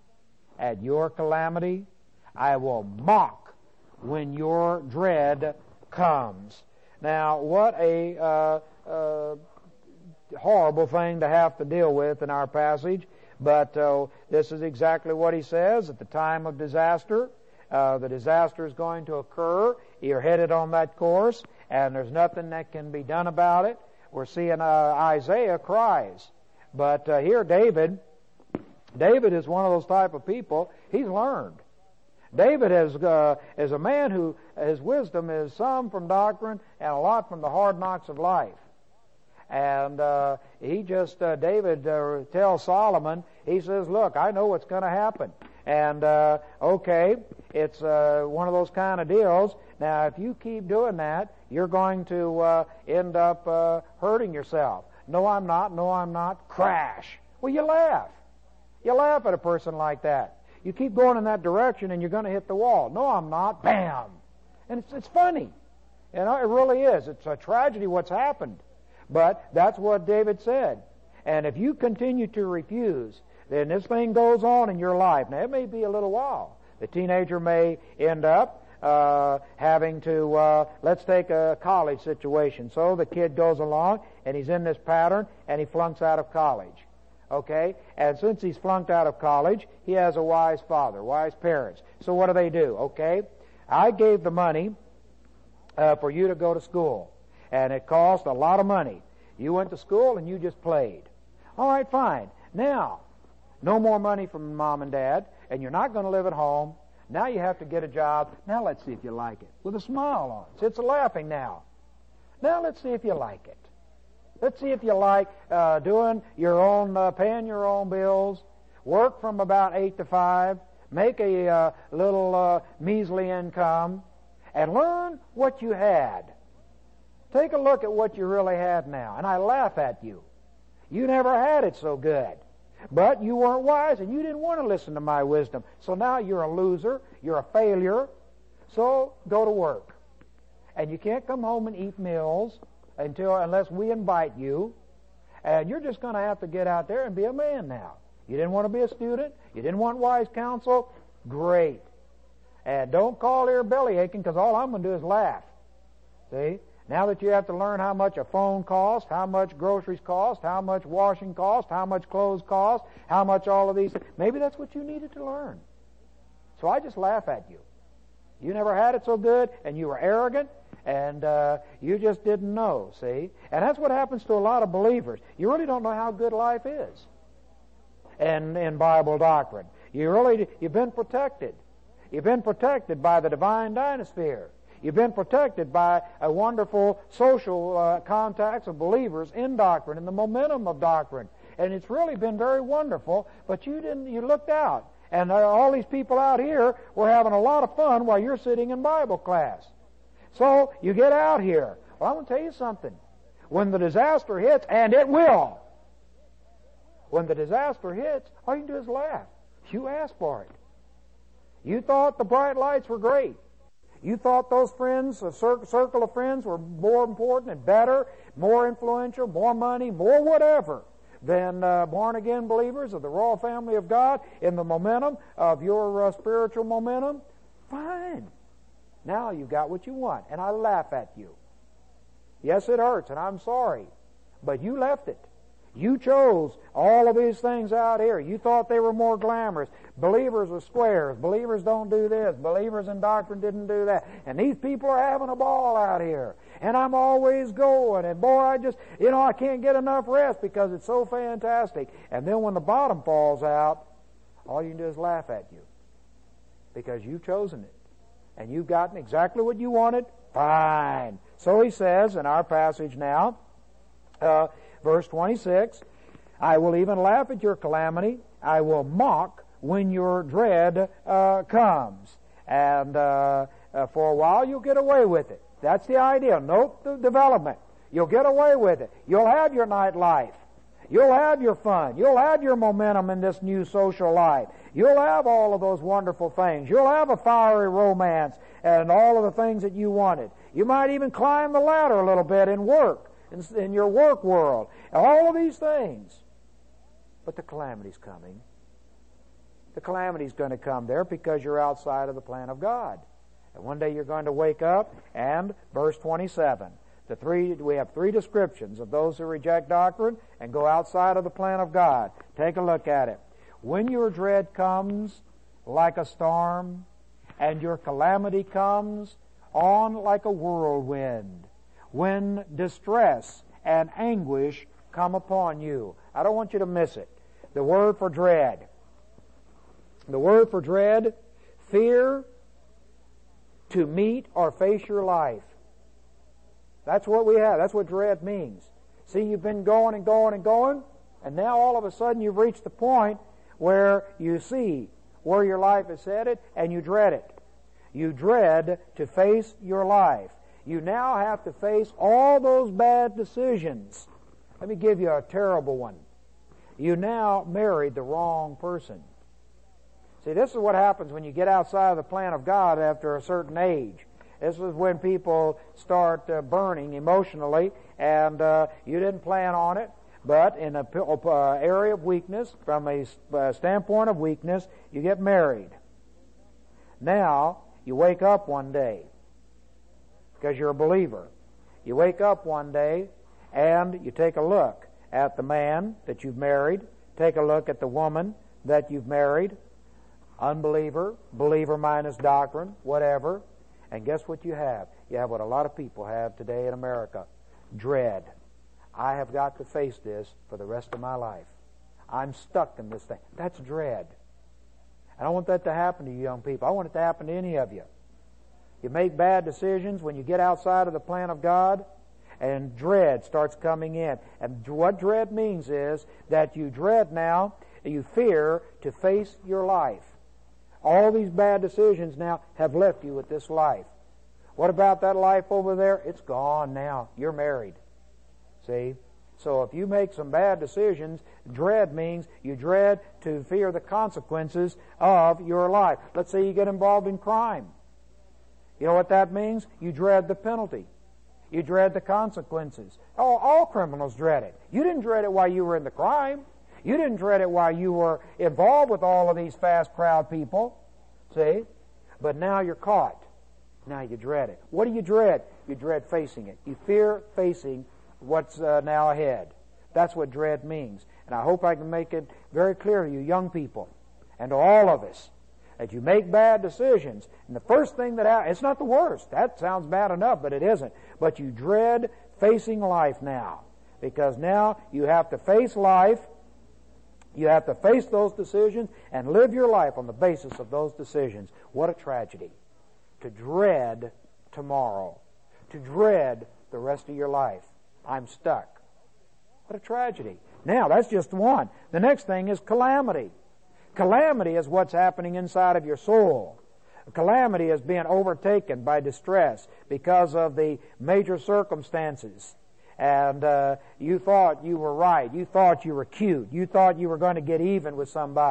at your calamity. I will mock when your dread comes. Now, what a uh, uh, horrible thing to have to deal with in our passage, but uh, this is exactly what he says at the time of disaster. Uh, the disaster is going to occur. You're headed on that course, and there's nothing that can be done about it. We're seeing uh, Isaiah cries. But uh, here David, David is one of those type of people. He's learned. David is, uh, is a man who, his wisdom is some from doctrine and a lot from the hard knocks of life. And uh, he just, uh, David uh, tells Solomon, he says, look, I know what's going to happen. And, uh, okay, it's uh, one of those kind of deals. Now, if you keep doing that, you're going to uh, end up uh, hurting yourself. No, I'm not. No, I'm not. Crash. Well, you laugh. You laugh at a person like that. You keep going in that direction and you're going to hit the wall. No, I'm not. Bam. And it's, it's funny. You know, it really is. It's a tragedy what's happened. But that's what David said. And if you continue to refuse, then this thing goes on in your life. Now, it may be a little while. The teenager may end up uh, having to, uh, let's take a college situation. So the kid goes along, and he's in this pattern, and he flunks out of college. Okay? And since he's flunked out of college, he has a wise father, wise parents. So what do they do? Okay? I gave the money uh, for you to go to school, and it cost a lot of money. You went to school, and you just played. All right, fine. Now, no more money from mom and dad, and you're not going to live at home. Now you have to get a job. Now let's see if you like it. With a smile on it. It's laughing now. Now let's see if you like it. Let's see if you like uh, doing your own, uh, paying your own bills, work from about eight to five, make a uh, little uh, measly income, and learn what you had. Take a look at what you really have now, and I laugh at you. You never had it so good. But you weren't wise, and you didn't want to listen to my wisdom. So now you're a loser, you're a failure, so go to work. And you can't come home and eat meals until unless we invite you, and you're just going to have to get out there and be a man now. You didn't want to be a student, you didn't want wise counsel, great. And don't call here belly aching, because all I'm going to do is laugh. See? Now that you have to learn how much a phone costs, how much groceries cost, how much washing cost, how much clothes cost, how much all of these things, maybe that's what you needed to learn. So I just laugh at you. You never had it so good, and you were arrogant, and uh, you just didn't know, see? And that's what happens to a lot of believers. You really don't know how good life is and in Bible doctrine. You really, you've been protected. You've been protected by the divine dynasphere. You've been protected by a wonderful social uh, contacts of believers in doctrine and the momentum of doctrine. And it's really been very wonderful, but you didn't, you looked out. And uh, all these people out here were having a lot of fun while you're sitting in Bible class. So you get out here. Well, I'm going to tell you something. When the disaster hits, and it will, when the disaster hits, all you can do is laugh. You asked for it. You thought the bright lights were great. You thought those friends, a cir- circle of friends, were more important and better, more influential, more money, more whatever than uh, born-again believers of the royal family of God in the momentum of your uh, spiritual momentum. Fine. Now you got what you want, and I laugh at you. Yes, it hurts, and I'm sorry, but you left it. You chose all of these things out here. You thought they were more glamorous. Believers are squares. Believers don't do this. Believers in doctrine didn't do that. And these people are having a ball out here. And I'm always going. And boy, I just, you know, I can't get enough rest because it's so fantastic. And then when the bottom falls out, all you can do is laugh at you. Because you've chosen it. And you've gotten exactly what you wanted. Fine. So he says in our passage now, uh, verse twenty-six, I will even laugh at your calamity. I will mock when your dread uh, comes. And uh, uh, for a while you'll get away with it. That's the idea. Note the development. You'll get away with it. You'll have your nightlife. You'll have your fun. You'll have your momentum in this new social life. You'll have all of those wonderful things. You'll have a fiery romance and all of the things that you wanted. You might even climb the ladder a little bit in work, in, in your work world. All of these things. But the calamity's coming. The calamity's going to come there because you're outside of the plan of God. And one day you're going to wake up, and verse twenty-seven. The three, we have three descriptions of those who reject doctrine and go outside of the plan of God. Take a look at it. When your dread comes like a storm, and your calamity comes on like a whirlwind, when distress and anguish come upon you. I don't want you to miss it. The word for dread. The word for dread, fear to meet or face your life. That's what we have. That's what dread means. See, you've been going and going and going, and now all of a sudden you've reached the point where you see where your life is headed, and you dread it. You dread to face your life. You now have to face all those bad decisions. Let me give you a terrible one. You now married the wrong person. See, this is what happens when you get outside of the plan of God after a certain age. This is when people start uh, burning emotionally, and uh, you didn't plan on it, but in an uh, area of weakness, from a uh, standpoint of weakness, you get married. Now, you wake up one day, because you're a believer. You wake up one day, and you take a look at the man that you've married, take a look at the woman that you've married, unbeliever, believer minus doctrine, whatever. And guess what you have? You have what a lot of people have today in America. Dread. I have got to face this for the rest of my life. I'm stuck in this thing. That's dread. I don't want that to happen to you young people. I want it to happen to any of you. You make bad decisions when you get outside of the plan of God, and dread starts coming in. And what dread means is that you dread now, you fear to face your life. All these bad decisions now have left you with this life. What about that life over there? It's gone now. You're married. See? So if you make some bad decisions, dread means you dread to fear the consequences of your life. Let's say you get involved in crime. You know what that means? You dread the penalty. You dread the consequences. Oh, all criminals dread it. You didn't dread it while you were in the crime. You didn't dread it while you were involved with all of these fast crowd people. See? But now you're caught. Now you dread it. What do you dread? You dread facing it. You fear facing what's uh, now ahead. That's what dread means. And I hope I can make it very clear to you young people and to all of us that you make bad decisions. And the first thing that happens, it's not the worst. That sounds bad enough, but it isn't. But you dread facing life now. Because now you have to face life. You have to face those decisions and live your life on the basis of those decisions. What a tragedy. To dread tomorrow. To dread the rest of your life. I'm stuck. What a tragedy. Now, that's just one. The next thing is calamity. Calamity is what's happening inside of your soul. Calamity is being overtaken by distress because of the major circumstances. And uh, you thought you were right. You thought you were cute. You thought you were going to get even with somebody.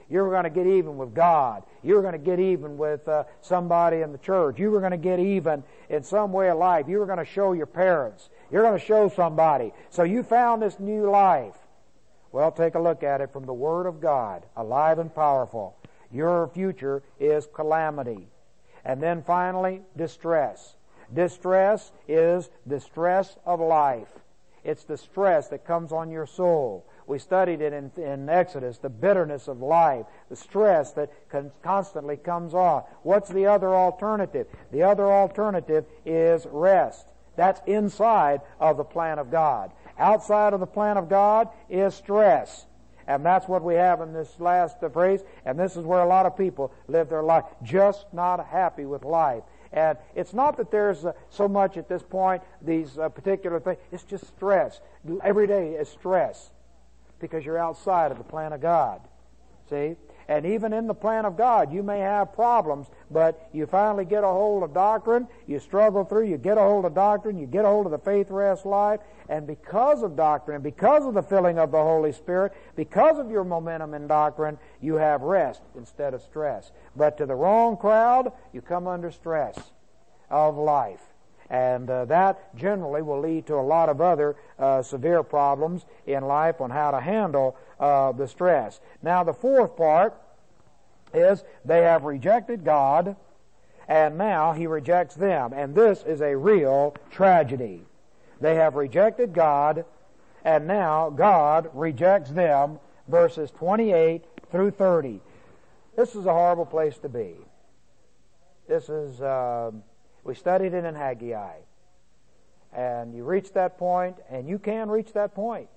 You were going to get even with God. You were going to get even with uh, somebody in the church. You were going to get even in some way of life. You were going to show your parents. You're going to show somebody. So you found this new life. Well, take a look at it from the Word of God, alive and powerful. Your future is calamity. And then finally, distress. Distress is distress of life. It's the stress that comes on your soul. We studied it in, in Exodus, the bitterness of life, the stress that con- constantly comes on. What's the other alternative? The other alternative is rest. That's inside of the plan of God. Outside of the plan of God is stress. And that's what we have in this last phrase. And this is where a lot of people live their life, just not happy with life. And it's not that there's uh, so much at this point, these uh, particular things. It's just stress. Every day is stress because you're outside of the plan of God. See? And even in the plan of God, you may have problems, but you finally get a hold of doctrine, you struggle through, you get a hold of doctrine, you get a hold of the faith rest life, and because of doctrine, and because of the filling of the Holy Spirit, because of your momentum in doctrine, you have rest instead of stress. But to the wrong crowd, you come under stress of life. And uh, that generally will lead to a lot of other uh, severe problems in life on how to handle uh, the stress. Now, the fourth part is they have rejected God, and now He rejects them. And this is a real tragedy. They have rejected God, and now God rejects them, verses twenty-eight through thirty. This is a horrible place to be. This is... Uh, We studied it in Haggai. And you reach that point, and you can reach that point.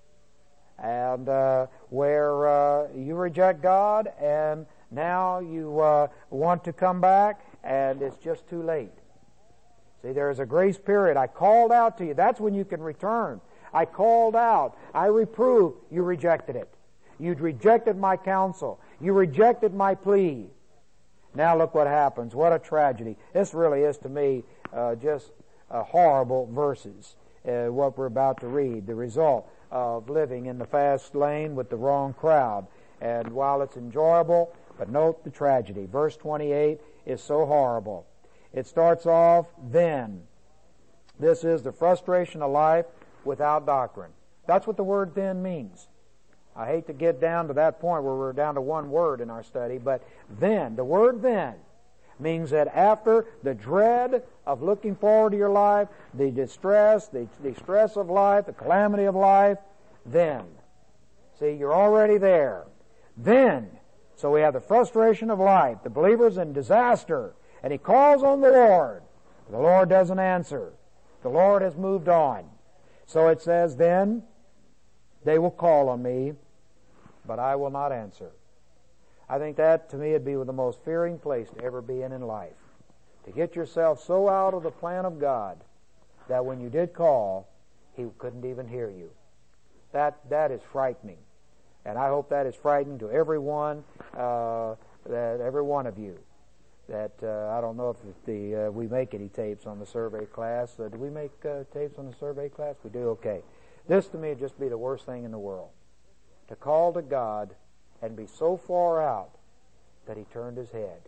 And uh, where uh, you reject God, and now you uh, want to come back, and it's just too late. See, there is a grace period. I called out to you. That's when you can return. I called out. I reproved. You rejected it. You rejected my counsel. You rejected my plea. Now look what happens. What a tragedy. This really is to me uh, just uh, horrible verses, uh, what we're about to read. The result of living in the fast lane with the wrong crowd. And while it's enjoyable, but note the tragedy. Verse twenty-eight is so horrible. It starts off, then. This is the frustration of life without doctrine. That's what the word then means. I hate to get down to that point where we're down to one word in our study, but then, the word then, means that after the dread of looking forward to your life, the distress, the, the stress of life, the calamity of life, then. See, you're already there. Then. So we have the frustration of life. The believer's in disaster, and he calls on the Lord. The Lord doesn't answer. The Lord has moved on. So it says, then, they will call on me, but I will not answer. I think that, to me, would be the most fearing place to ever be in in life. To get yourself so out of the plan of God that when you did call, He couldn't even hear you. That that is frightening. And I hope that is frightening to everyone, uh, that every one of you. That, uh, I don't know if the uh, we make any tapes on the survey class. Uh, do we make uh, tapes on the survey class? We do? Okay. This, to me, would just be the worst thing in the world. To call to God and be so far out that He turned His head.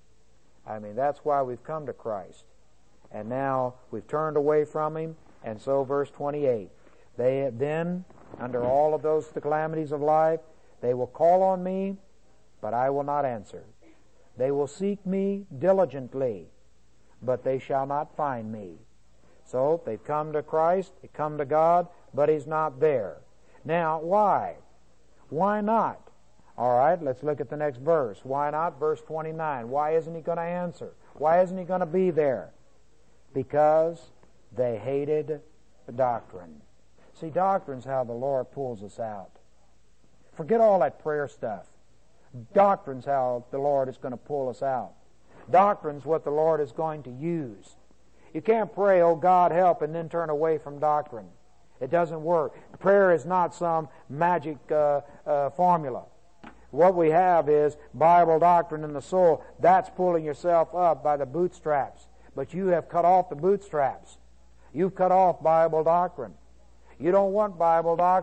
I mean, that's why we've come to Christ. And now we've turned away from Him. And so, verse twenty-eight, they then, under all of those calamities of life, they will call on me, but I will not answer. They will seek me diligently, but they shall not find me. So, they've come to Christ, they come to God, but He's not there. Now, why? Why not? All right, let's look at the next verse. Why not? Verse twenty-nine. Why isn't He going to answer? Why isn't He going to be there? Because they hated the doctrine. See, doctrine's how the Lord pulls us out. Forget all that prayer stuff. Doctrine's how the Lord is going to pull us out. Doctrine's what the Lord is going to use. You can't pray, oh God, help, and then turn away from doctrine. It doesn't work. Prayer is not some magic uh, uh, formula. What we have is Bible doctrine in the soul. That's pulling yourself up by the bootstraps. But you have cut off the bootstraps. You've cut off Bible doctrine. You don't want Bible doctrine?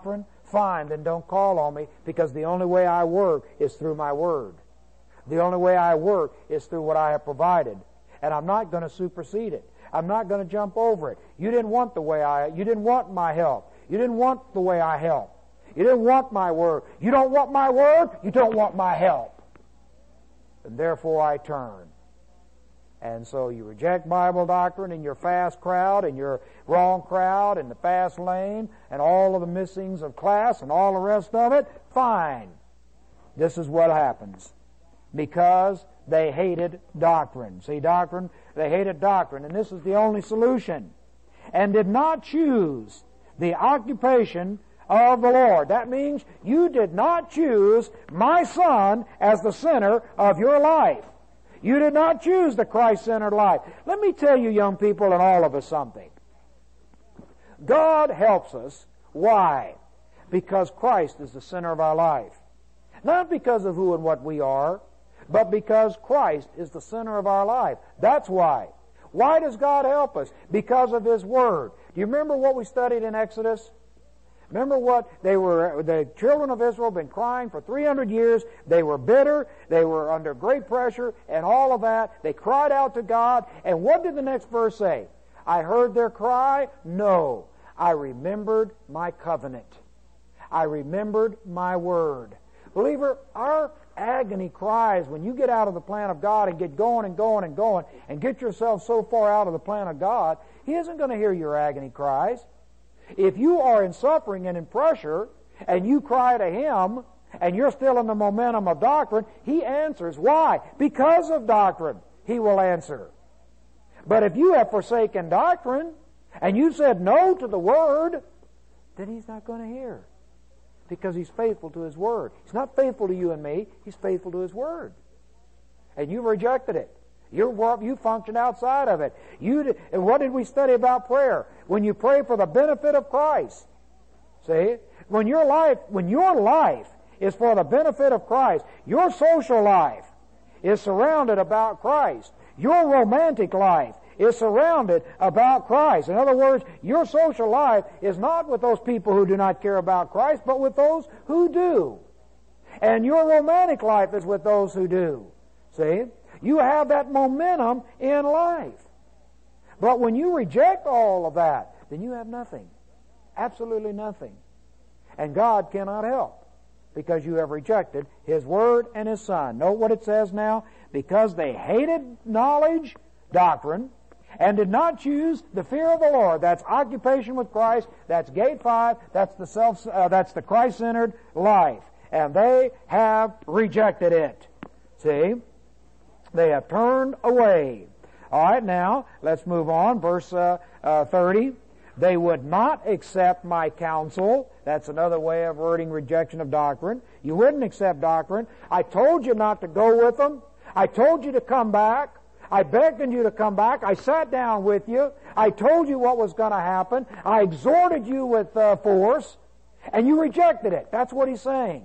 fine, then don't call on me, because the only way I work is through my Word. The only way I work is through what I have provided. And I'm not going to supersede it. I'm not going to jump over it. You didn't want the way I, you didn't want my help. You didn't want the way I help. You didn't want my Word. You don't want my Word, you don't want my help. And therefore I turn. And so you reject Bible doctrine in your fast crowd, in your wrong crowd, in the fast lane, and all of the missings of class and all the rest of it. Fine. This is what happens. Because they hated doctrine. See, doctrine, they hated doctrine. And this is the only solution. And did not choose the occupation of the Lord. That means you did not choose my Son as the center of your life. You did not choose the Christ-centered life. Let me tell you, young people, and all of us something. God helps us. Why? Because Christ is the center of our life. Not because of who and what we are, but because Christ is the center of our life. That's why. Why does God help us? Because of His Word. Do you remember what we studied in Exodus? Remember what they were, the children of Israel have been crying for three hundred years. They were bitter. They were under great pressure and all of that. They cried out to God. And what did the next verse say? I heard their cry? No. I remembered my covenant. I remembered my word. Believer, our agony cries when you get out of the plan of God and get going and going and going and get yourself so far out of the plan of God, He isn't going to hear your agony cries. If you are in suffering and in pressure and you cry to Him and you're still in the momentum of doctrine, He answers. Why? Because of doctrine, He will answer. But if you have forsaken doctrine and you said no to the Word, then He's not going to hear. Because He's faithful to His Word. He's not faithful to you and me. He's faithful to His Word. And you've rejected it. You're, you function outside of it. You did, and what did we study about prayer? When you pray for the benefit of Christ. See? When your life, when your life is for the benefit of Christ, your social life is surrounded about Christ. Your romantic life is surrounded about Christ. In other words, your social life is not with those people who do not care about Christ, but with those who do. And your romantic life is with those who do. See? You have that momentum in life. But when you reject all of that, then you have nothing. Absolutely nothing. And God cannot help because you have rejected His Word and His Son. Note what it says now. Because they hated knowledge, doctrine, and did not choose the fear of the Lord. That's occupation with Christ. That's gate five. That's the self. Uh, that's the Christ-centered life. And they have rejected it. See? They have turned away. All right, now, let's move on. Verse uh, uh, thirty. They would not accept my counsel. That's another way of wording rejection of doctrine. You wouldn't accept doctrine. I told you not to go with them. I told you to come back. I begged you to come back. I sat down with you. I told you what was going to happen. I exhorted you with uh, force, and you rejected it. That's what he's saying.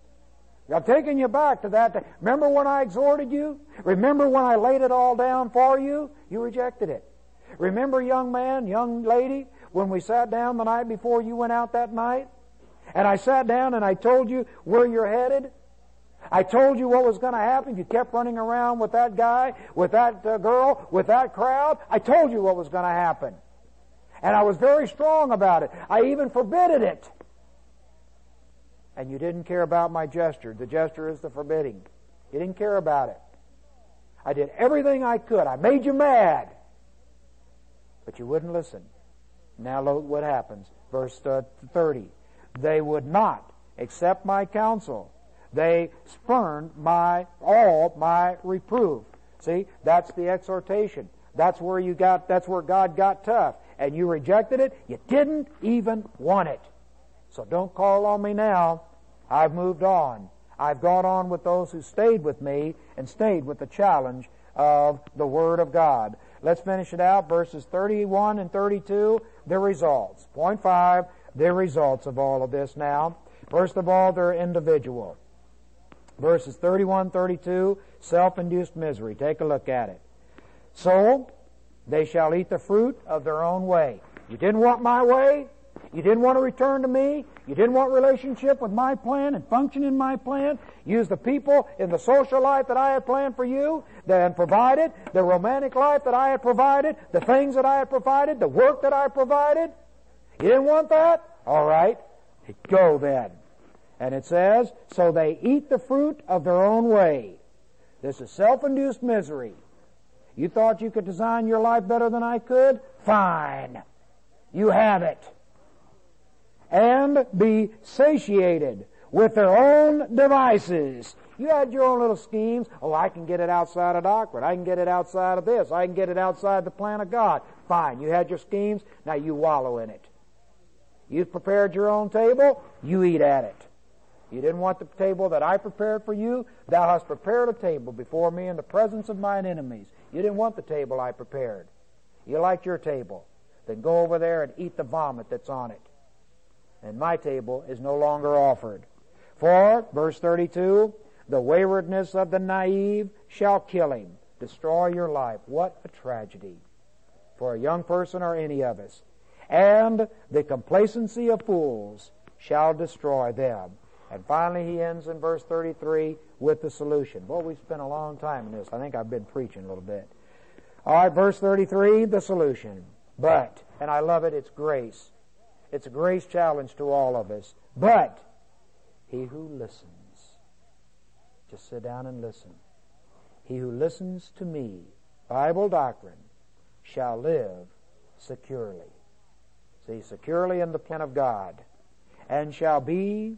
I'm taking you back to that. Remember when I exhorted you? Remember when I laid it all down for you? You rejected it. Remember, young man, young lady, when we sat down the night before you went out that night? And I sat down and I told you where you're headed? I told you what was going to happen. You kept running around with that guy, with that uh, girl, with that crowd. I told you what was going to happen. And I was very strong about it. I even forbidded it. And you didn't care about my gesture. The gesture is the forbidding. You didn't care about it. I did everything I could. I made you mad. But you wouldn't listen. Now look what happens. Verse uh, thirty. They would not accept my counsel. They spurned my all my reproof. See, that's the exhortation. That's where you got. That's where God got tough, and you rejected it. You didn't even want it. So don't call on me now. I've moved on. I've gone on with those who stayed with me and stayed with the challenge of the Word of God. Let's finish it out. Verses thirty-one and thirty-two, the results. Point five, the results of all of this now. First of all, they're individual. Verses thirty-one, thirty-two, self-induced misery. Take a look at it. So, they shall eat the fruit of their own way. You didn't want my way? You didn't want to return to me. You didn't want relationship with my plan and function in my plan. Use the people in the social life that I had planned for you, that had provided, the romantic life that I had provided, the things that I had provided, the work that I provided. You didn't want that? All right. Go then. And it says, so they eat the fruit of their own way. This is self-induced misery. You thought you could design your life better than I could? Fine. You have it. And be satiated with their own devices. You had your own little schemes. Oh, I can get it outside of doctrine. I can get it outside of this. I can get it outside the plan of God. Fine. You had your schemes. Now you wallow in it. You've prepared your own table. You eat at it. You didn't want the table that I prepared for you. Thou hast prepared a table before me in the presence of mine enemies. You didn't want the table I prepared. You liked your table. Then go over there and eat the vomit that's on it. And my table is no longer offered. For, verse thirty-two, the waywardness of the naive shall kill him, destroy your life. What a tragedy for a young person or any of us. And the complacency of fools shall destroy them. And finally he ends in verse thirty-three with the solution. Boy, we've spent a long time in this. I think I've been preaching a little bit. All right, verse thirty-three, the solution. But, and I love it, it's grace. It's a grace challenge to all of us. But he who listens, just sit down and listen. He who listens to me, Bible doctrine, shall live securely. See, securely in the plan of God, and shall be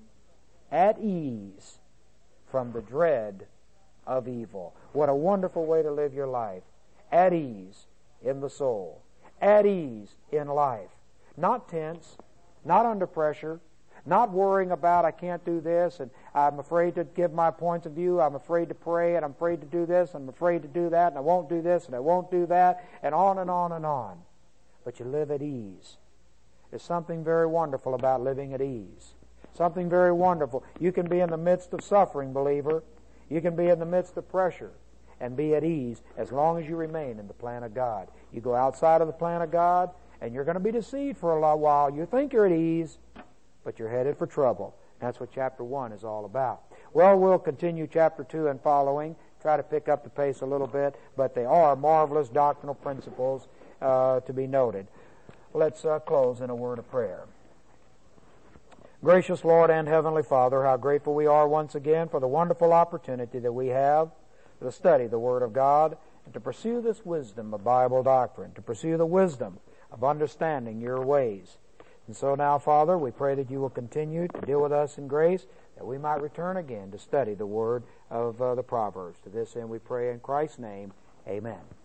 at ease from the dread of evil. What a wonderful way to live your life. At ease in the soul. At ease in life. Not tense, not under pressure, not worrying about I can't do this and I'm afraid to give my points of view, I'm afraid to pray and I'm afraid to do this and I'm afraid to do that and I won't do this and I won't do that and on and on and on. But you live at ease. There's something very wonderful about living at ease. Something very wonderful. You can be in the midst of suffering, believer. You can be in the midst of pressure and be at ease as long as you remain in the plan of God. You go outside of the plan of God and you're going to be deceived for a little while. You think you're at ease, but you're headed for trouble. That's what chapter one is all about. Well, we'll continue chapter two and following, try to pick up the pace a little bit, but they are marvelous doctrinal principles uh, to be noted. Let's uh, close in a word of prayer. Gracious Lord and Heavenly Father, how grateful we are once again for the wonderful opportunity that we have to study the Word of God and to pursue this wisdom of Bible doctrine, to pursue the wisdom of understanding your ways. And so now, Father, we pray that you will continue to deal with us in grace, that we might return again to study the Word of uh, the Proverbs. To this end we pray in Christ's name, amen.